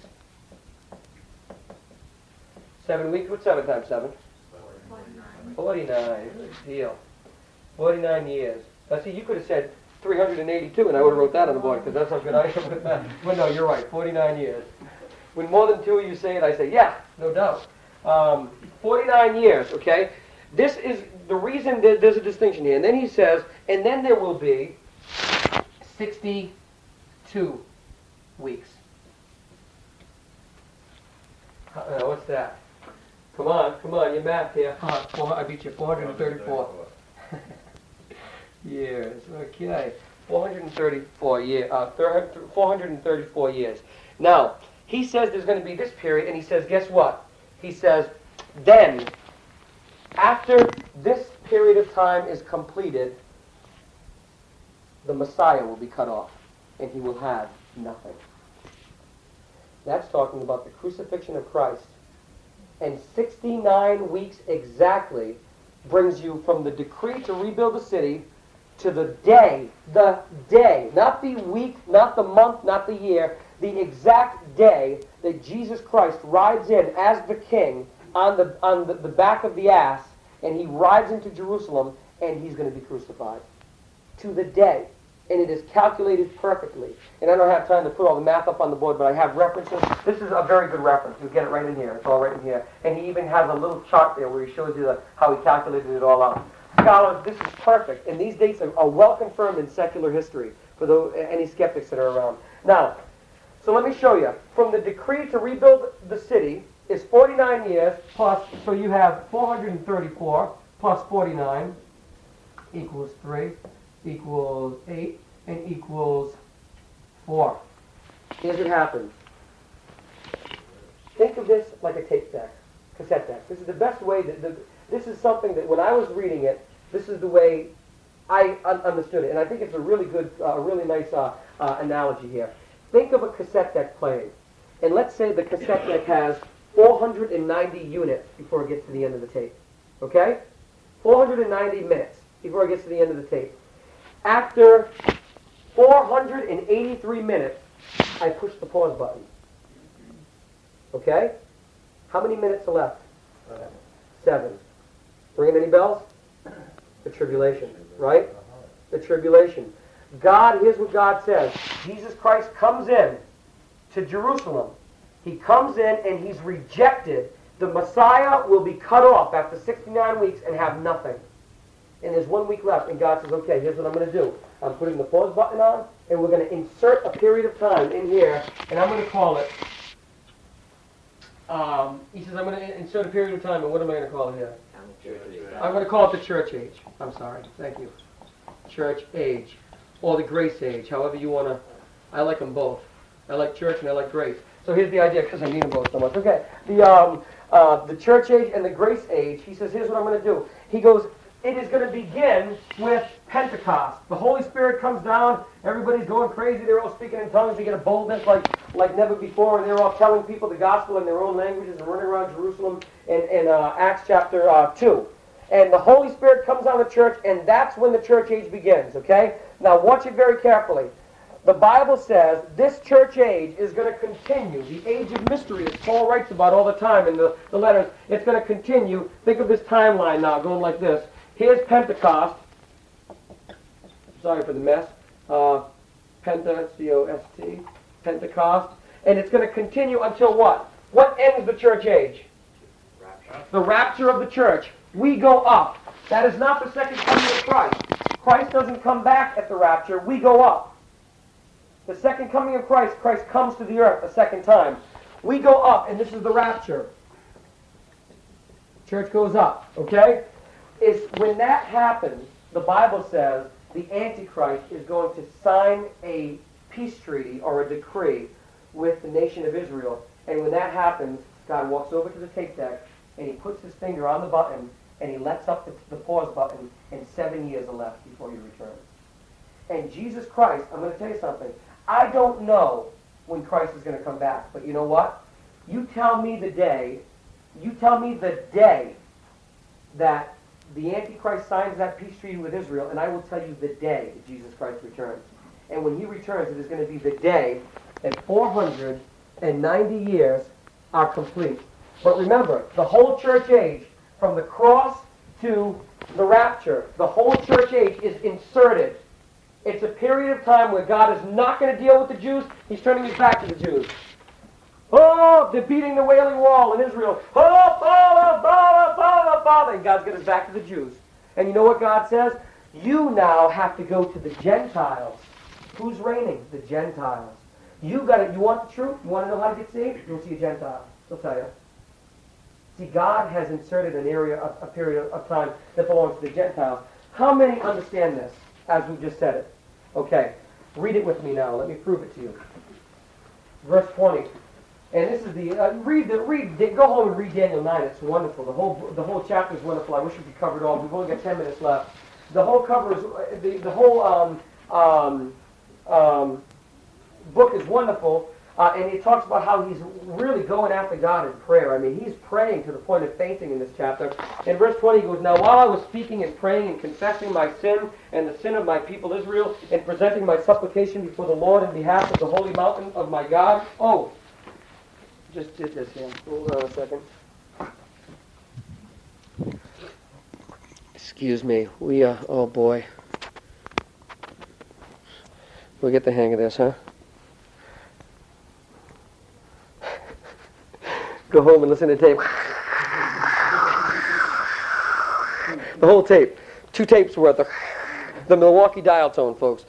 Seven weeks? What's seven times seven? forty-nine. forty-nine. Good deal. forty-nine years. Now see, you could have said three hundred eighty-two and I would have wrote that on the board because that's how good I am with that. But no, you're right. forty-nine years. When more than two of you say it, I say, yeah, no doubt. Um, forty-nine years, okay? This is the reason that there's a distinction here. And then he says, and then there will be sixty-two weeks. Uh, what's that? Come on, come on, your math here. Uh, four, I beat you, four hundred thirty-four. Years, okay. four hundred thirty-four year, uh, four hundred thirty-four years. Now, he says there's going to be this period, and he says, guess what? He says, then, after this period of time is completed, the Messiah will be cut off, and he will have nothing. That's talking about the crucifixion of Christ. And sixty-nine weeks exactly brings you from the decree to rebuild the city to the day, the day, not the week, not the month, not the year, the exact day that Jesus Christ rides in as the king on the on the, the back of the ass, and he rides into Jerusalem, and he's going to be crucified. To the day. And it is calculated perfectly. And I don't have time to put all the math up on the board, but I have references. This is a very good reference. You get it right in here. It's all right in here. And he even has a little chart there where he shows you the, how he calculated it all out. Scholars, this is perfect. And these dates are, are well confirmed in secular history for the, any skeptics that are around. Now, so let me show you. From the decree to rebuild the city is forty-nine years plus, so you have four hundred thirty-four plus forty-nine equals three. Equals eight, and equals four. Here's what happens. Think of this like a tape deck, cassette deck. This is the best way that, the, this is something that when I was reading it, this is the way I un- understood it. And I think it's a really good, a uh, really nice uh, uh, analogy here. Think of a cassette deck playing. And let's say the cassette deck has four hundred ninety units before it gets to the end of the tape. Okay? four hundred ninety minutes before it gets to the end of the tape. After four hundred eighty-three minutes, I push the pause button. Okay? How many minutes are left? Seven. Seven. Ringing any bells? The tribulation, right? The tribulation. God, here's what God says. Jesus Christ comes in to Jerusalem. He comes in and he's rejected. The Messiah will be cut off after sixty-nine weeks and have nothing. And there's one week left, and God says, okay, here's what I'm going to do. I'm putting the pause button on, and we're going to insert a period of time in here, and I'm going to call it, um, he says, I'm going to insert a period of time, and what am I going to call it here? I'm going to call it the church age. I'm sorry. Thank you. Church age. Or the grace age, however you want to. I like them both. I like church and I like grace. So here's the idea, because I need them both so much. Okay. The, um, uh, the church age and the grace age, he says, here's what I'm going to do. He goes, it is going to begin with Pentecost. The Holy Spirit comes down. Everybody's going crazy. They're all speaking in tongues. They get a boldness like, like never before. And they're all telling people the gospel in their own languages and running around Jerusalem in, in uh, Acts chapter uh, two. And the Holy Spirit comes on the church, and that's when the church age begins, okay? Now watch it very carefully. The Bible says this church age is going to continue. The age of mystery, as Paul writes about all the time in the, the letters, it's going to continue. Think of this timeline now, going like this. Here's Pentecost. Sorry for the mess. Uh, Penta, C O S T, Pentecost. And it's going to continue until what? What ends the church age? Rapture. The rapture of the church. We go up. That is not the second coming of Christ. Christ doesn't come back at the rapture. We go up. The second coming of Christ, Christ comes to the earth a second time. We go up, and this is the rapture. Church goes up, okay? Is when that happens, the Bible says the Antichrist is going to sign a peace treaty or a decree with the nation of Israel. And when that happens, God walks over to the tape deck, and he puts his finger on the button, and he lets up the, the pause button, and seven years are left before he returns. And Jesus Christ, I'm going to tell you something. I don't know when Christ is going to come back, but you know what? You tell me the day, you tell me the day that the Antichrist signs that peace treaty with Israel, and I will tell you the day that Jesus Christ returns. And when he returns, it is going to be the day that four hundred ninety years are complete. But remember, the whole church age, from the cross to the rapture, the whole church age is inserted. It's a period of time where God is not going to deal with the Jews. He's turning his back to the Jews. Oh, they're beating the Wailing Wall in Israel. Oh, Father, Father, Father, Father. And God's got his back to the Jews. And you know what God says? You now have to go to the Gentiles. Who's reigning? The Gentiles. You got it. You want the truth? You want to know how to get saved? Go see a Gentile. He'll tell you. See, God has inserted an area, a, a period of time that belongs to the Gentiles. How many understand this, as we just said it? Okay, read it with me now. Let me prove it to you. Verse twenty. And this is the, uh, read the, read, go home and read Daniel nine. It's wonderful. The whole, the whole chapter is wonderful. I wish we could cover it all. We've only got ten minutes left. The whole cover is, the, the whole um, um, um, book is wonderful. Uh, and he talks about how he's really going after God in prayer. I mean, he's praying to the point of fainting in this chapter. In verse twenty, he goes, "Now while I was speaking and praying and confessing my sin and the sin of my people Israel and presenting my supplication before the Lord in behalf of the holy mountain of my God." Oh, just did this here. Hold on a second. Excuse me. We, uh, oh boy. We'll get the hang of this, huh? Go home and listen to the tape. The whole tape. Two tapes worth of the Milwaukee dial tone, folks.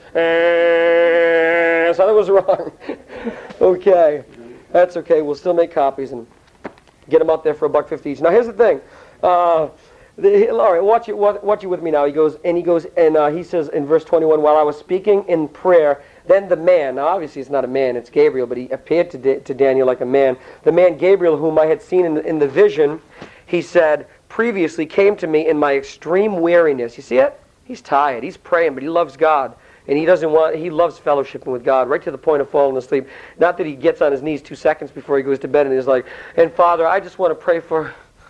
Something was wrong. Okay. That's okay. We'll still make copies and get them out there for a buck fifty each. Now here's the thing. Uh, the, all right, watch it. Watch it with me now. He goes and he goes and uh, he says in verse twenty-one, "While I was speaking in prayer, then the man," now obviously it's not a man, it's Gabriel, but he appeared to, da- to Daniel like a man. "The man Gabriel, whom I had seen in the, in the vision," he said, "previously came to me in my extreme weariness." You see it? He's tired. He's praying, but he loves God. And he doesn't want, he loves fellowshipping with God, right to the point of falling asleep. Not that he gets on his knees two seconds before he goes to bed and he's like, "And Father, I just want to pray for,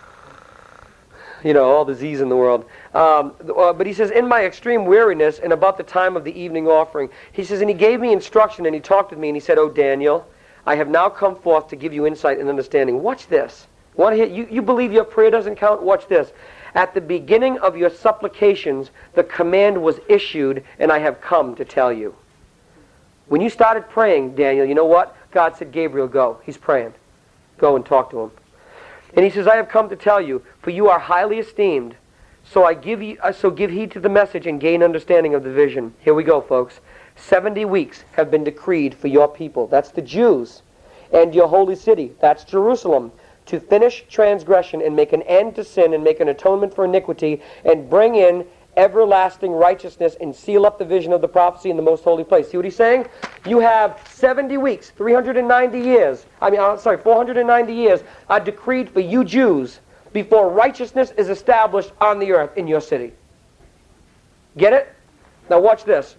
you know, all the Z's in the world." Um, uh, but he says, "In my extreme weariness and about the time of the evening offering," he says, "and he gave me instruction and he talked with me and he said, 'O Daniel, I have now come forth to give you insight and understanding.'" Watch this. Want to hear, you, you believe your prayer doesn't count? Watch this. "At the beginning of your supplications, the command was issued, and I have come to tell you." When you started praying, Daniel, you know what? God said, "Gabriel, go." He's praying. Go and talk to him. And he says, "I have come to tell you, for you are highly esteemed. So I give you, uh, so give heed to the message and gain understanding of the vision." Here we go, folks. Seventy weeks have been decreed for your people. That's the Jews. "And your holy city." That's Jerusalem. "To finish transgression and make an end to sin and make an atonement for iniquity and bring in everlasting righteousness and seal up the vision of the prophecy in the most holy place." See what he's saying? You have seventy weeks, three hundred ninety years, I mean, I'm sorry, four hundred ninety years are decreed for you Jews before righteousness is established on the earth in your city. Get it? Now watch this.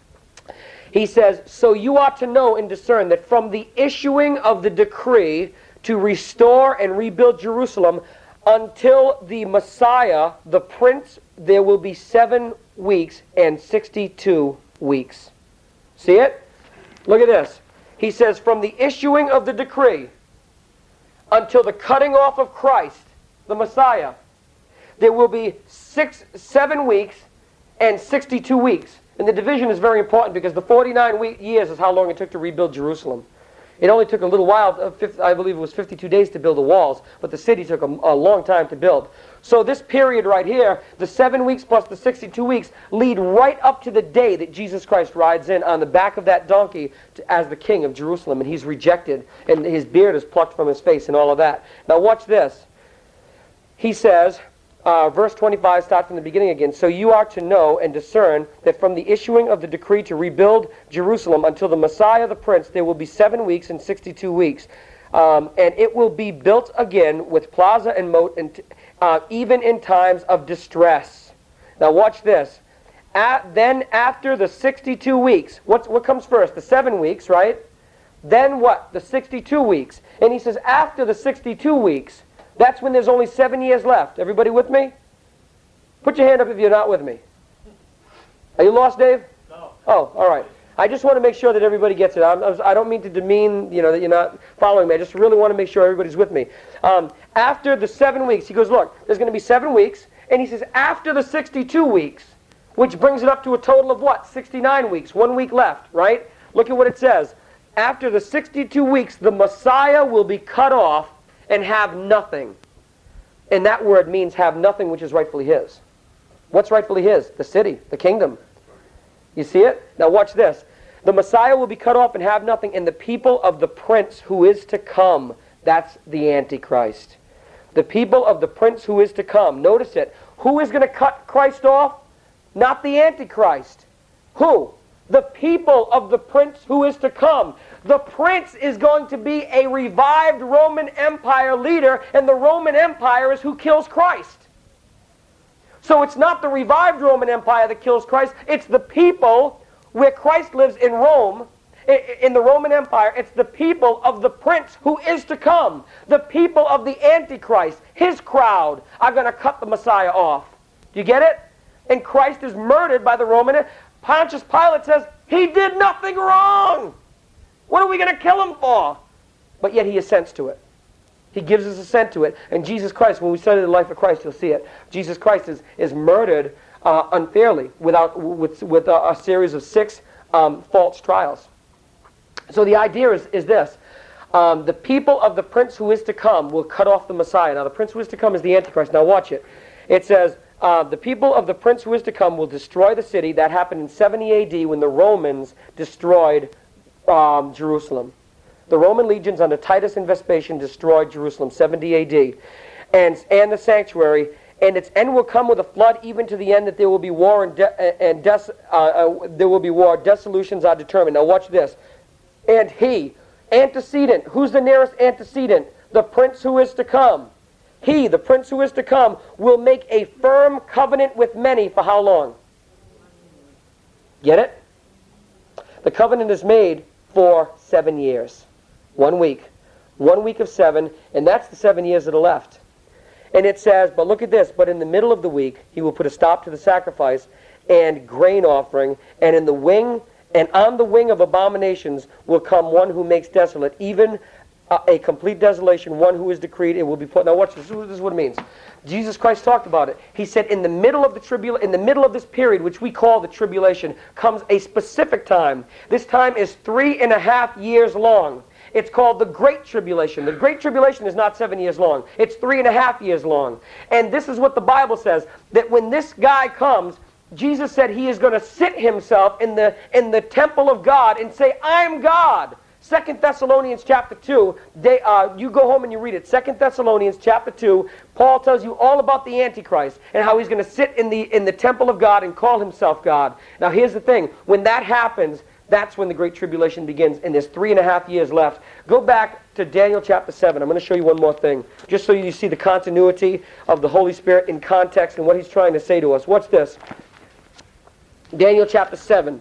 He says, "So you ought to know and discern that from the issuing of the decree to restore and rebuild Jerusalem until the Messiah, the Prince, there will be seven weeks and sixty-two weeks." See it? Look at this. He says, from the issuing of the decree until the cutting off of Christ, the Messiah, there will be six, seven weeks and sixty-two weeks. And the division is very important because the forty-nine week, years is how long it took to rebuild Jerusalem. It only took a little while, I believe it was fifty-two days to build the walls, but the city took a, a long time to build. So this period right here, the seven weeks plus the sixty-two weeks, lead right up to the day that Jesus Christ rides in on the back of that donkey to, as the king of Jerusalem, and he's rejected, and his beard is plucked from his face and all of that. Now watch this. He says, Uh, verse twenty-five, start from the beginning again. "So you are to know and discern that from the issuing of the decree to rebuild Jerusalem until the Messiah the Prince, there will be seven weeks and sixty-two weeks. Um, and it will be built again with plaza and moat, and uh, even in times of distress." Now watch this. At, then after the sixty-two weeks, what's, what comes first? The seven weeks, right? Then what? The sixty-two weeks. And he says after the sixty-two weeks, that's when there's only seven years left. Everybody with me? Put your hand up if you're not with me. Are you lost, Dave? No. Oh, all right. I just want to make sure that everybody gets it. I'm, I don't mean to demean, you know, that you're not following me. I just really want to make sure everybody's with me. Um, after the seven weeks, he goes, look, there's going to be seven weeks, and he says after the sixty-two weeks, which brings it up to a total of what? sixty-nine weeks. One week left, right? Look at what it says. After the sixty-two weeks, the Messiah will be cut off and have nothing. And that word means have nothing which is rightfully his. What's rightfully his? The city, the kingdom. You see it? Now watch this. The Messiah will be cut off and have nothing, and the people of the Prince who is to come, that's the Antichrist. The people of the Prince who is to come. Notice it. Who is going to cut Christ off? Not the Antichrist. Who? The people of the Prince who is to come. The Prince is going to be a revived Roman Empire leader, and the Roman Empire is who kills Christ. So it's not the revived Roman Empire that kills Christ, it's the people where Christ lives in Rome, in the Roman Empire, it's the people of the prince who is to come. The people of the Antichrist, his crowd, are going to cut the Messiah off. Do you get it? And Christ is murdered by the Roman. Pontius Pilate says, he did nothing wrong. What are we going to kill him for? But yet he assents to it. He gives his assent to it. And Jesus Christ, when we study the life of Christ, you'll see it. Jesus Christ is, is murdered uh, unfairly without, with, with a, a series of six um, false trials. So the idea is, is this. Um, the people of the prince who is to come will cut off the Messiah. Now the prince who is to come is the Antichrist. Now watch it. It says, uh, the people of the prince who is to come will destroy the city. That happened in seventy A D when the Romans destroyed um, Jerusalem. The Roman legions under Titus and Vespasian destroyed Jerusalem, seventy A D, and, and the sanctuary. And its end will come with a flood, even to the end that there will be war and, de- and des- uh, uh, there will be war. Dissolutions are determined. Now watch this. And he, antecedent. Who's the nearest antecedent? The prince who is to come. He, the prince who is to come, will make a firm covenant with many for how long? Get it? The covenant is made for seven years. One week. One week of seven, and that's the seven years that are left. And it says, but look at this, but in the middle of the week, he will put a stop to the sacrifice and grain offering, and in the wing, and on the wing of abominations will come one who makes desolate, even uh, a complete desolation, one who is decreed, it will be put. Now watch this, this is what it means. Jesus Christ talked about it. He said in the middle of the tribula- in the middle of this period, which we call the tribulation, comes a specific time. This time is three and a half years long. It's called the Great Tribulation. The Great Tribulation is not seven years long. It's three and a half years long. And this is what the Bible says, that when this guy comes, Jesus said he is going to sit himself in the, in the temple of God and say, I'm God. Second Thessalonians chapter two, they, uh, you go home and you read it. Second Thessalonians chapter two, Paul tells you all about the Antichrist and how he's going to sit in the, in the temple of God and call himself God. Now here's the thing. When that happens, that's when the Great Tribulation begins, and there's three and a half years left. Go back to Daniel chapter seven. I'm going to show you one more thing, just so you see the continuity of the Holy Spirit in context and what he's trying to say to us. Watch this. Daniel chapter seven.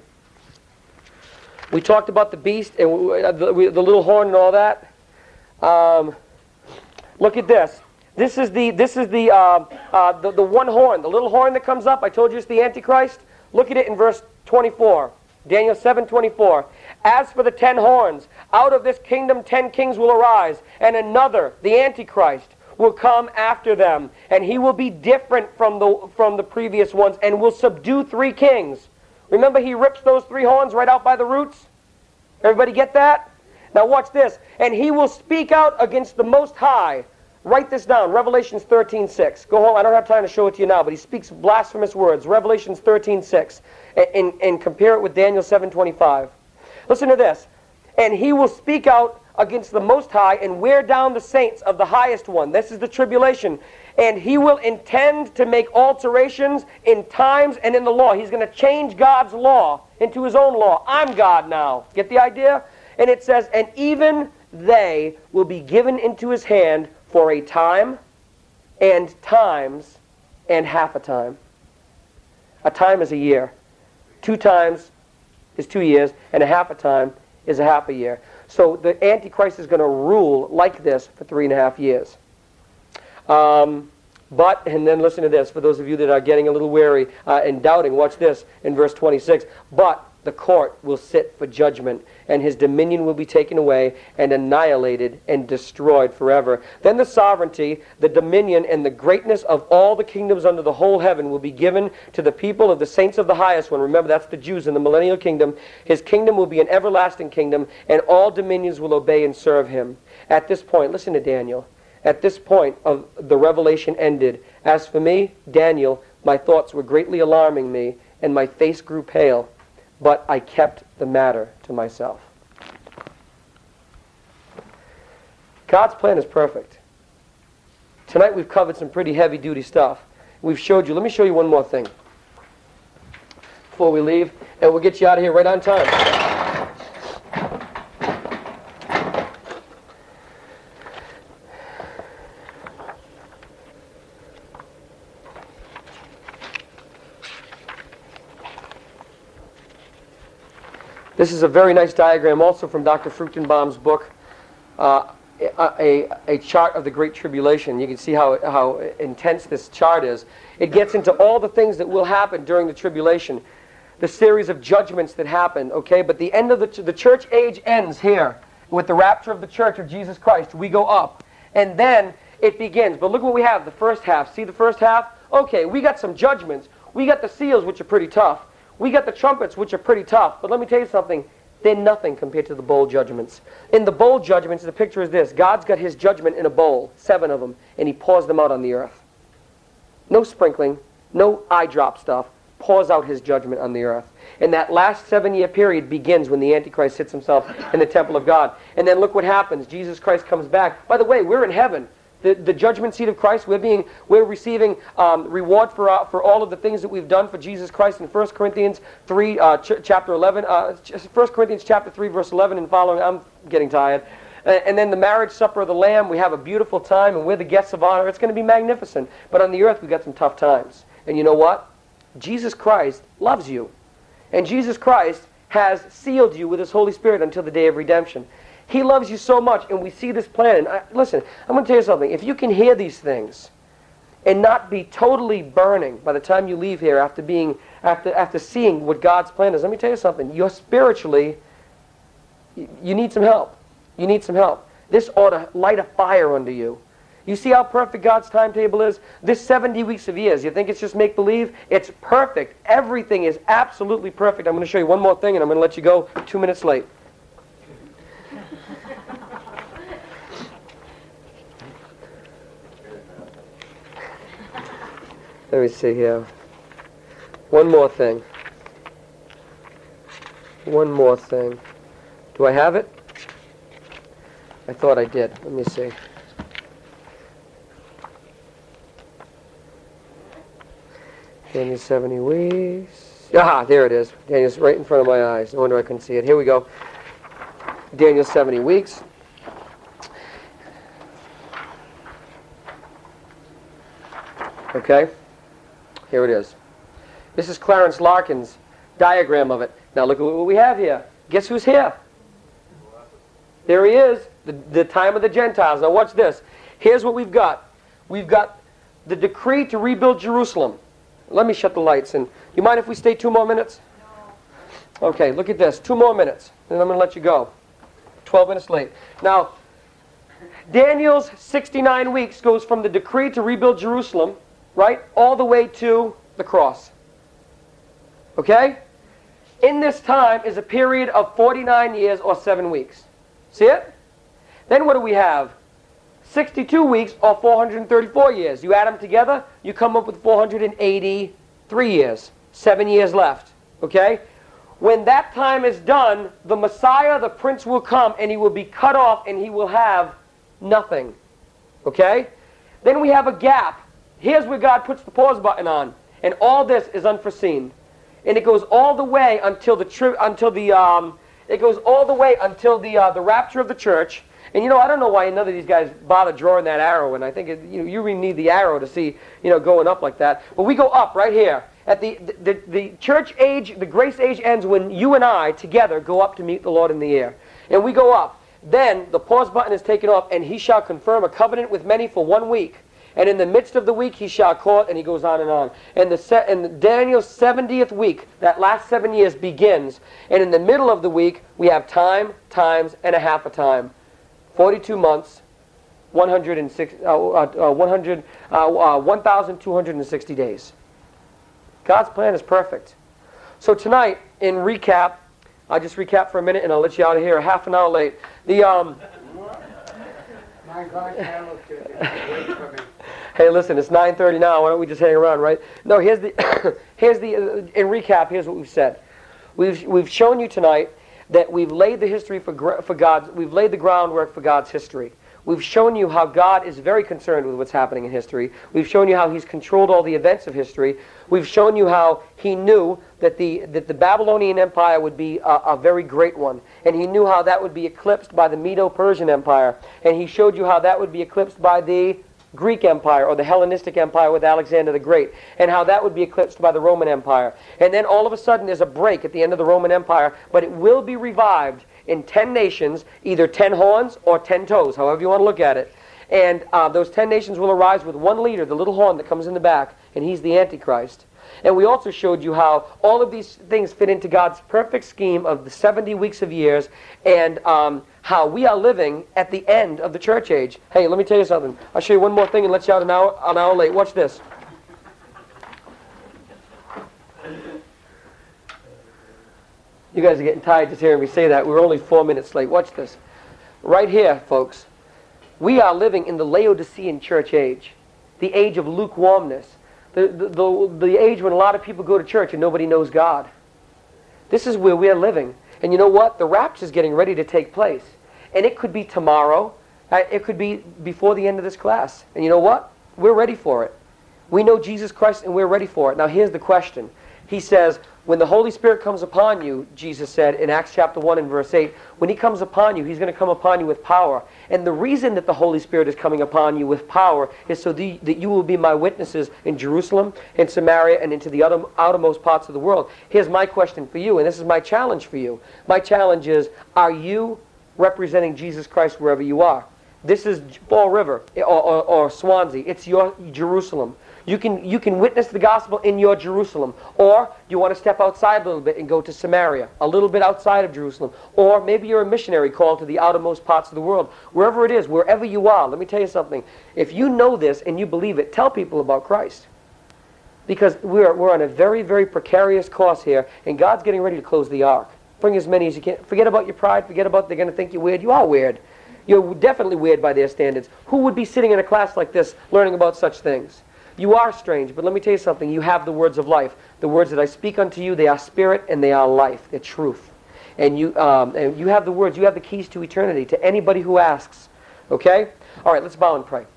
We talked about the beast and the, the little horn and all that. Um, look at this. This is the this is the, uh, uh, the the one horn, the little horn that comes up. I told you it's the Antichrist. Look at it in verse twenty-four. Daniel seven twenty-four. As for the ten horns, out of this kingdom ten kings will arise, and another, the Antichrist, will come after them, and he will be different from the from the previous ones, and will subdue three kings. Remember, he rips those three horns right out by the roots? Everybody get that? Now watch this. And he will speak out against the Most High. Write this down, Revelations thirteen six. Go home, I don't have time to show it to you now, but he speaks blasphemous words. Revelations thirteen six. And, and, and compare it with Daniel seven twenty-five. Listen to this. And he will speak out against the Most High and wear down the saints of the highest one. This is the tribulation. And he will intend to make alterations in times and in the law. He's going to change God's law into his own law. I'm God now. Get the idea? And it says, and even they will be given into his hand for a time and times and half a time. A time is a year. Two times is two years, and a half a time is a half a year. So the Antichrist is going to rule like this for three and a half years. Um, but, and then listen to this, for those of you that are getting a little weary uh, and doubting, watch this in verse twenty-six. But the court will sit for judgment, and his dominion will be taken away and annihilated and destroyed forever. Then the sovereignty, the dominion, and the greatness of all the kingdoms under the whole heaven will be given to the people of the saints of the highest one. Remember, that's the Jews in the millennial kingdom. His kingdom will be an everlasting kingdom, and all dominions will obey and serve him. At this point, listen to Daniel. At this point of the revelation ended. As for me, Daniel, my thoughts were greatly alarming me, and my face grew pale. But I kept the matter to myself. God's plan is perfect. Tonight we've covered some pretty heavy-duty stuff. We've showed you. Let me show you one more thing before we leave, and we'll get you out of here right on time. This is a very nice diagram also from Doctor Fruchtenbaum's book, uh, a, a, a chart of the Great Tribulation. You can see how, how intense this chart is. It gets into all the things that will happen during the tribulation, the series of judgments that happen, okay? But the end of the, the church age ends here with the rapture of the church of Jesus Christ. We go up, and then it begins. But look what we have, the first half. See the first half? Okay, we got some judgments. We got the seals, which are pretty tough. We got the trumpets, which are pretty tough. But let me tell you something. They're nothing compared to the bowl judgments. In the bowl judgments, the picture is this. God's got his judgment in a bowl, seven of them, and he pours them out on the earth. No sprinkling, no eye drop stuff. Pours out his judgment on the earth. And that last seven-year period begins when the Antichrist sits himself in the temple of God. And then look what happens. Jesus Christ comes back. By the way, we're in heaven. The, the judgment seat of Christ, we're being, we're receiving um, reward for uh, for all of the things that we've done for Jesus Christ in First Corinthians three, uh, ch chapter eleven, uh, First Corinthians chapter three, verse eleven and following. I'm getting tired. Uh, and then the marriage supper of the Lamb, we have a beautiful time, and we're the guests of honor. It's going to be magnificent. But on the earth, we've got some tough times. And you know what? Jesus Christ loves you. And Jesus Christ has sealed you with his Holy Spirit until the day of redemption. He loves you so much, and we see this plan. And I, listen, I'm going to tell you something. If you can hear these things and not be totally burning by the time you leave here after being, after, after seeing what God's plan is, let me tell you something. You're spiritually, you, you need some help. You need some help. This ought to light a fire under you. You see how perfect God's timetable is? This seventy weeks of years, you think it's just make-believe? It's perfect. Everything is absolutely perfect. I'm going to show you one more thing, and I'm going to let you go two minutes late. Let me see here. One more thing. One more thing. Do I have it? I thought I did. Let me see. Daniel seventy weeks. Aha, there it is. Daniel's right in front of my eyes. No wonder I couldn't see it. Here we go. Daniel seventy weeks. Okay. Here it is. This is Clarence Larkin's diagram of it. Now look at what we have here. Guess who's here? There he is, the, the time of the Gentiles. Now watch this. Here's what we've got. We've got the decree to rebuild Jerusalem. Let me shut the lights. And you mind if we stay two more minutes? No. Okay, look at this. Two more minutes. And I'm going to let you go. Twelve minutes late. Now, Daniel's sixty-nine weeks goes from the decree to rebuild Jerusalem, right, all the way to the cross. Okay? In this time is a period of forty-nine years or seven weeks. See it? Then what do we have? sixty-two weeks or four hundred thirty-four years. You add them together, you come up with four hundred eighty-three years. Seven years left. Okay? When that time is done, the Messiah, the Prince, will come and he will be cut off and he will have nothing. Okay? Then we have a gap. Here's where God puts the pause button on. And all this is unforeseen. And it goes all the way until the tri until the um, it goes all the way until the uh, the rapture of the church. And you know, I don't know why none of these guys bother drawing that arrow. And I think it, you know, you really need the arrow to see, you know, going up like that. But we go up right here. At the, the, the church age, the grace age ends when you and I together go up to meet the Lord in the air. And we go up. Then the pause button is taken off, and he shall confirm a covenant with many for one week. And in the midst of the week he shall call it, and he goes on and on. And the se and Daniel's seventieth week, that last seven years, begins. And in the middle of the week, we have time, times, and a half a time. forty-two months, one hundred six, uh, uh, one hundred, uh, uh, one thousand two hundred sixty days. God's plan is perfect. So tonight, in recap, I'll just recap for a minute and I'll let you out of here a half an hour late. The um. Hey, listen, it's nine thirty now. Why don't we just hang around, right? No, here's the here's the uh, in recap. Here's what we've said. We've we've shown you tonight that we've laid the history for for God's. We've laid the groundwork for God's history. We've shown you how God is very concerned with what's happening in history. We've shown you how He's controlled all the events of history. We've shown you how He knew that the that the Babylonian Empire would be a, a very great one, and He knew how that would be eclipsed by the Medo-Persian Empire, and He showed you how that would be eclipsed by the Greek Empire or the Hellenistic Empire with Alexander the Great, and how that would be eclipsed by the Roman Empire. And then all of a sudden there's a break at the end of the Roman Empire, but it will be revived in ten nations, either ten horns or ten toes, however you want to look at it. And uh, those ten nations will arise with one leader, the little horn that comes in the back, and he's the Antichrist. And we also showed you how all of these things fit into God's perfect scheme of the seventy weeks of years, and um, how we are living at the end of the church age. Hey, let me tell you something. I'll show you one more thing and let you out an hour, an hour late. Watch this. You guys are getting tired just hearing me say that. We're only four minutes late. Watch this. Right here, folks. We are living in the Laodicean church age, the age of lukewarmness, the, the, the, the age when a lot of people go to church and nobody knows God. This is where we are living. And you know what? The rapture is getting ready to take place. And it could be tomorrow. It could be before the end of this class. And you know what? We're ready for it. We know Jesus Christ and we're ready for it. Now here's the question. He says, when the Holy Spirit comes upon you, Jesus said in Acts chapter one and verse eight, when He comes upon you, He's going to come upon you with power. And the reason that the Holy Spirit is coming upon you with power is so the, that you will be my witnesses in Jerusalem, in Samaria, and into the outer, outermost parts of the world. Here's my question for you, and this is my challenge for you. My challenge is, are you representing Jesus Christ wherever you are? This is Fall River or, or, or Swansea. It's your Jerusalem. You can, you can witness the gospel in your Jerusalem. Or you want to step outside a little bit and go to Samaria, a little bit outside of Jerusalem. Or maybe you're a missionary called to the outermost parts of the world. Wherever it is, wherever you are, let me tell you something. If you know this and you believe it, tell people about Christ. Because we're, we're on a very, very precarious course here, and God's getting ready to close the ark. Bring as many as you can. Forget about your pride. Forget about they're going to think you're weird. You are weird. You're definitely weird by their standards. Who would be sitting in a class like this learning about such things? You are strange, but let me tell you something. You have the words of life. The words that I speak unto you, they are spirit and they are life. They're truth. And you, um, and you have the words. You have the keys to eternity to anybody who asks. Okay? All right, let's bow and pray.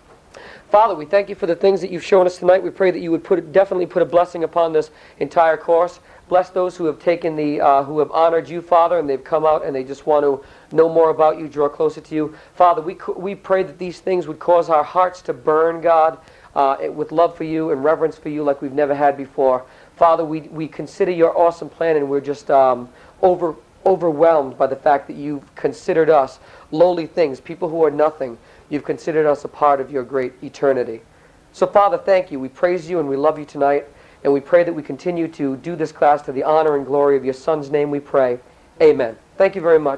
Father, we thank you for the things that you've shown us tonight. We pray that you would put definitely put a blessing upon this entire course. Bless those who have taken the, uh, who have honored you, Father, and they've come out and they just want to know more about you, draw closer to you. Father, we we pray that these things would cause our hearts to burn, God, uh, with love for you and reverence for you like we've never had before. Father, we we consider your awesome plan, and we're just um, over overwhelmed by the fact that you've considered us lowly things, people who are nothing. You've considered us a part of your great eternity. So, Father, thank you. We praise you and we love you tonight. And we pray that we continue to do this class to the honor and glory of your Son's name, we pray. Amen. Thank you very much.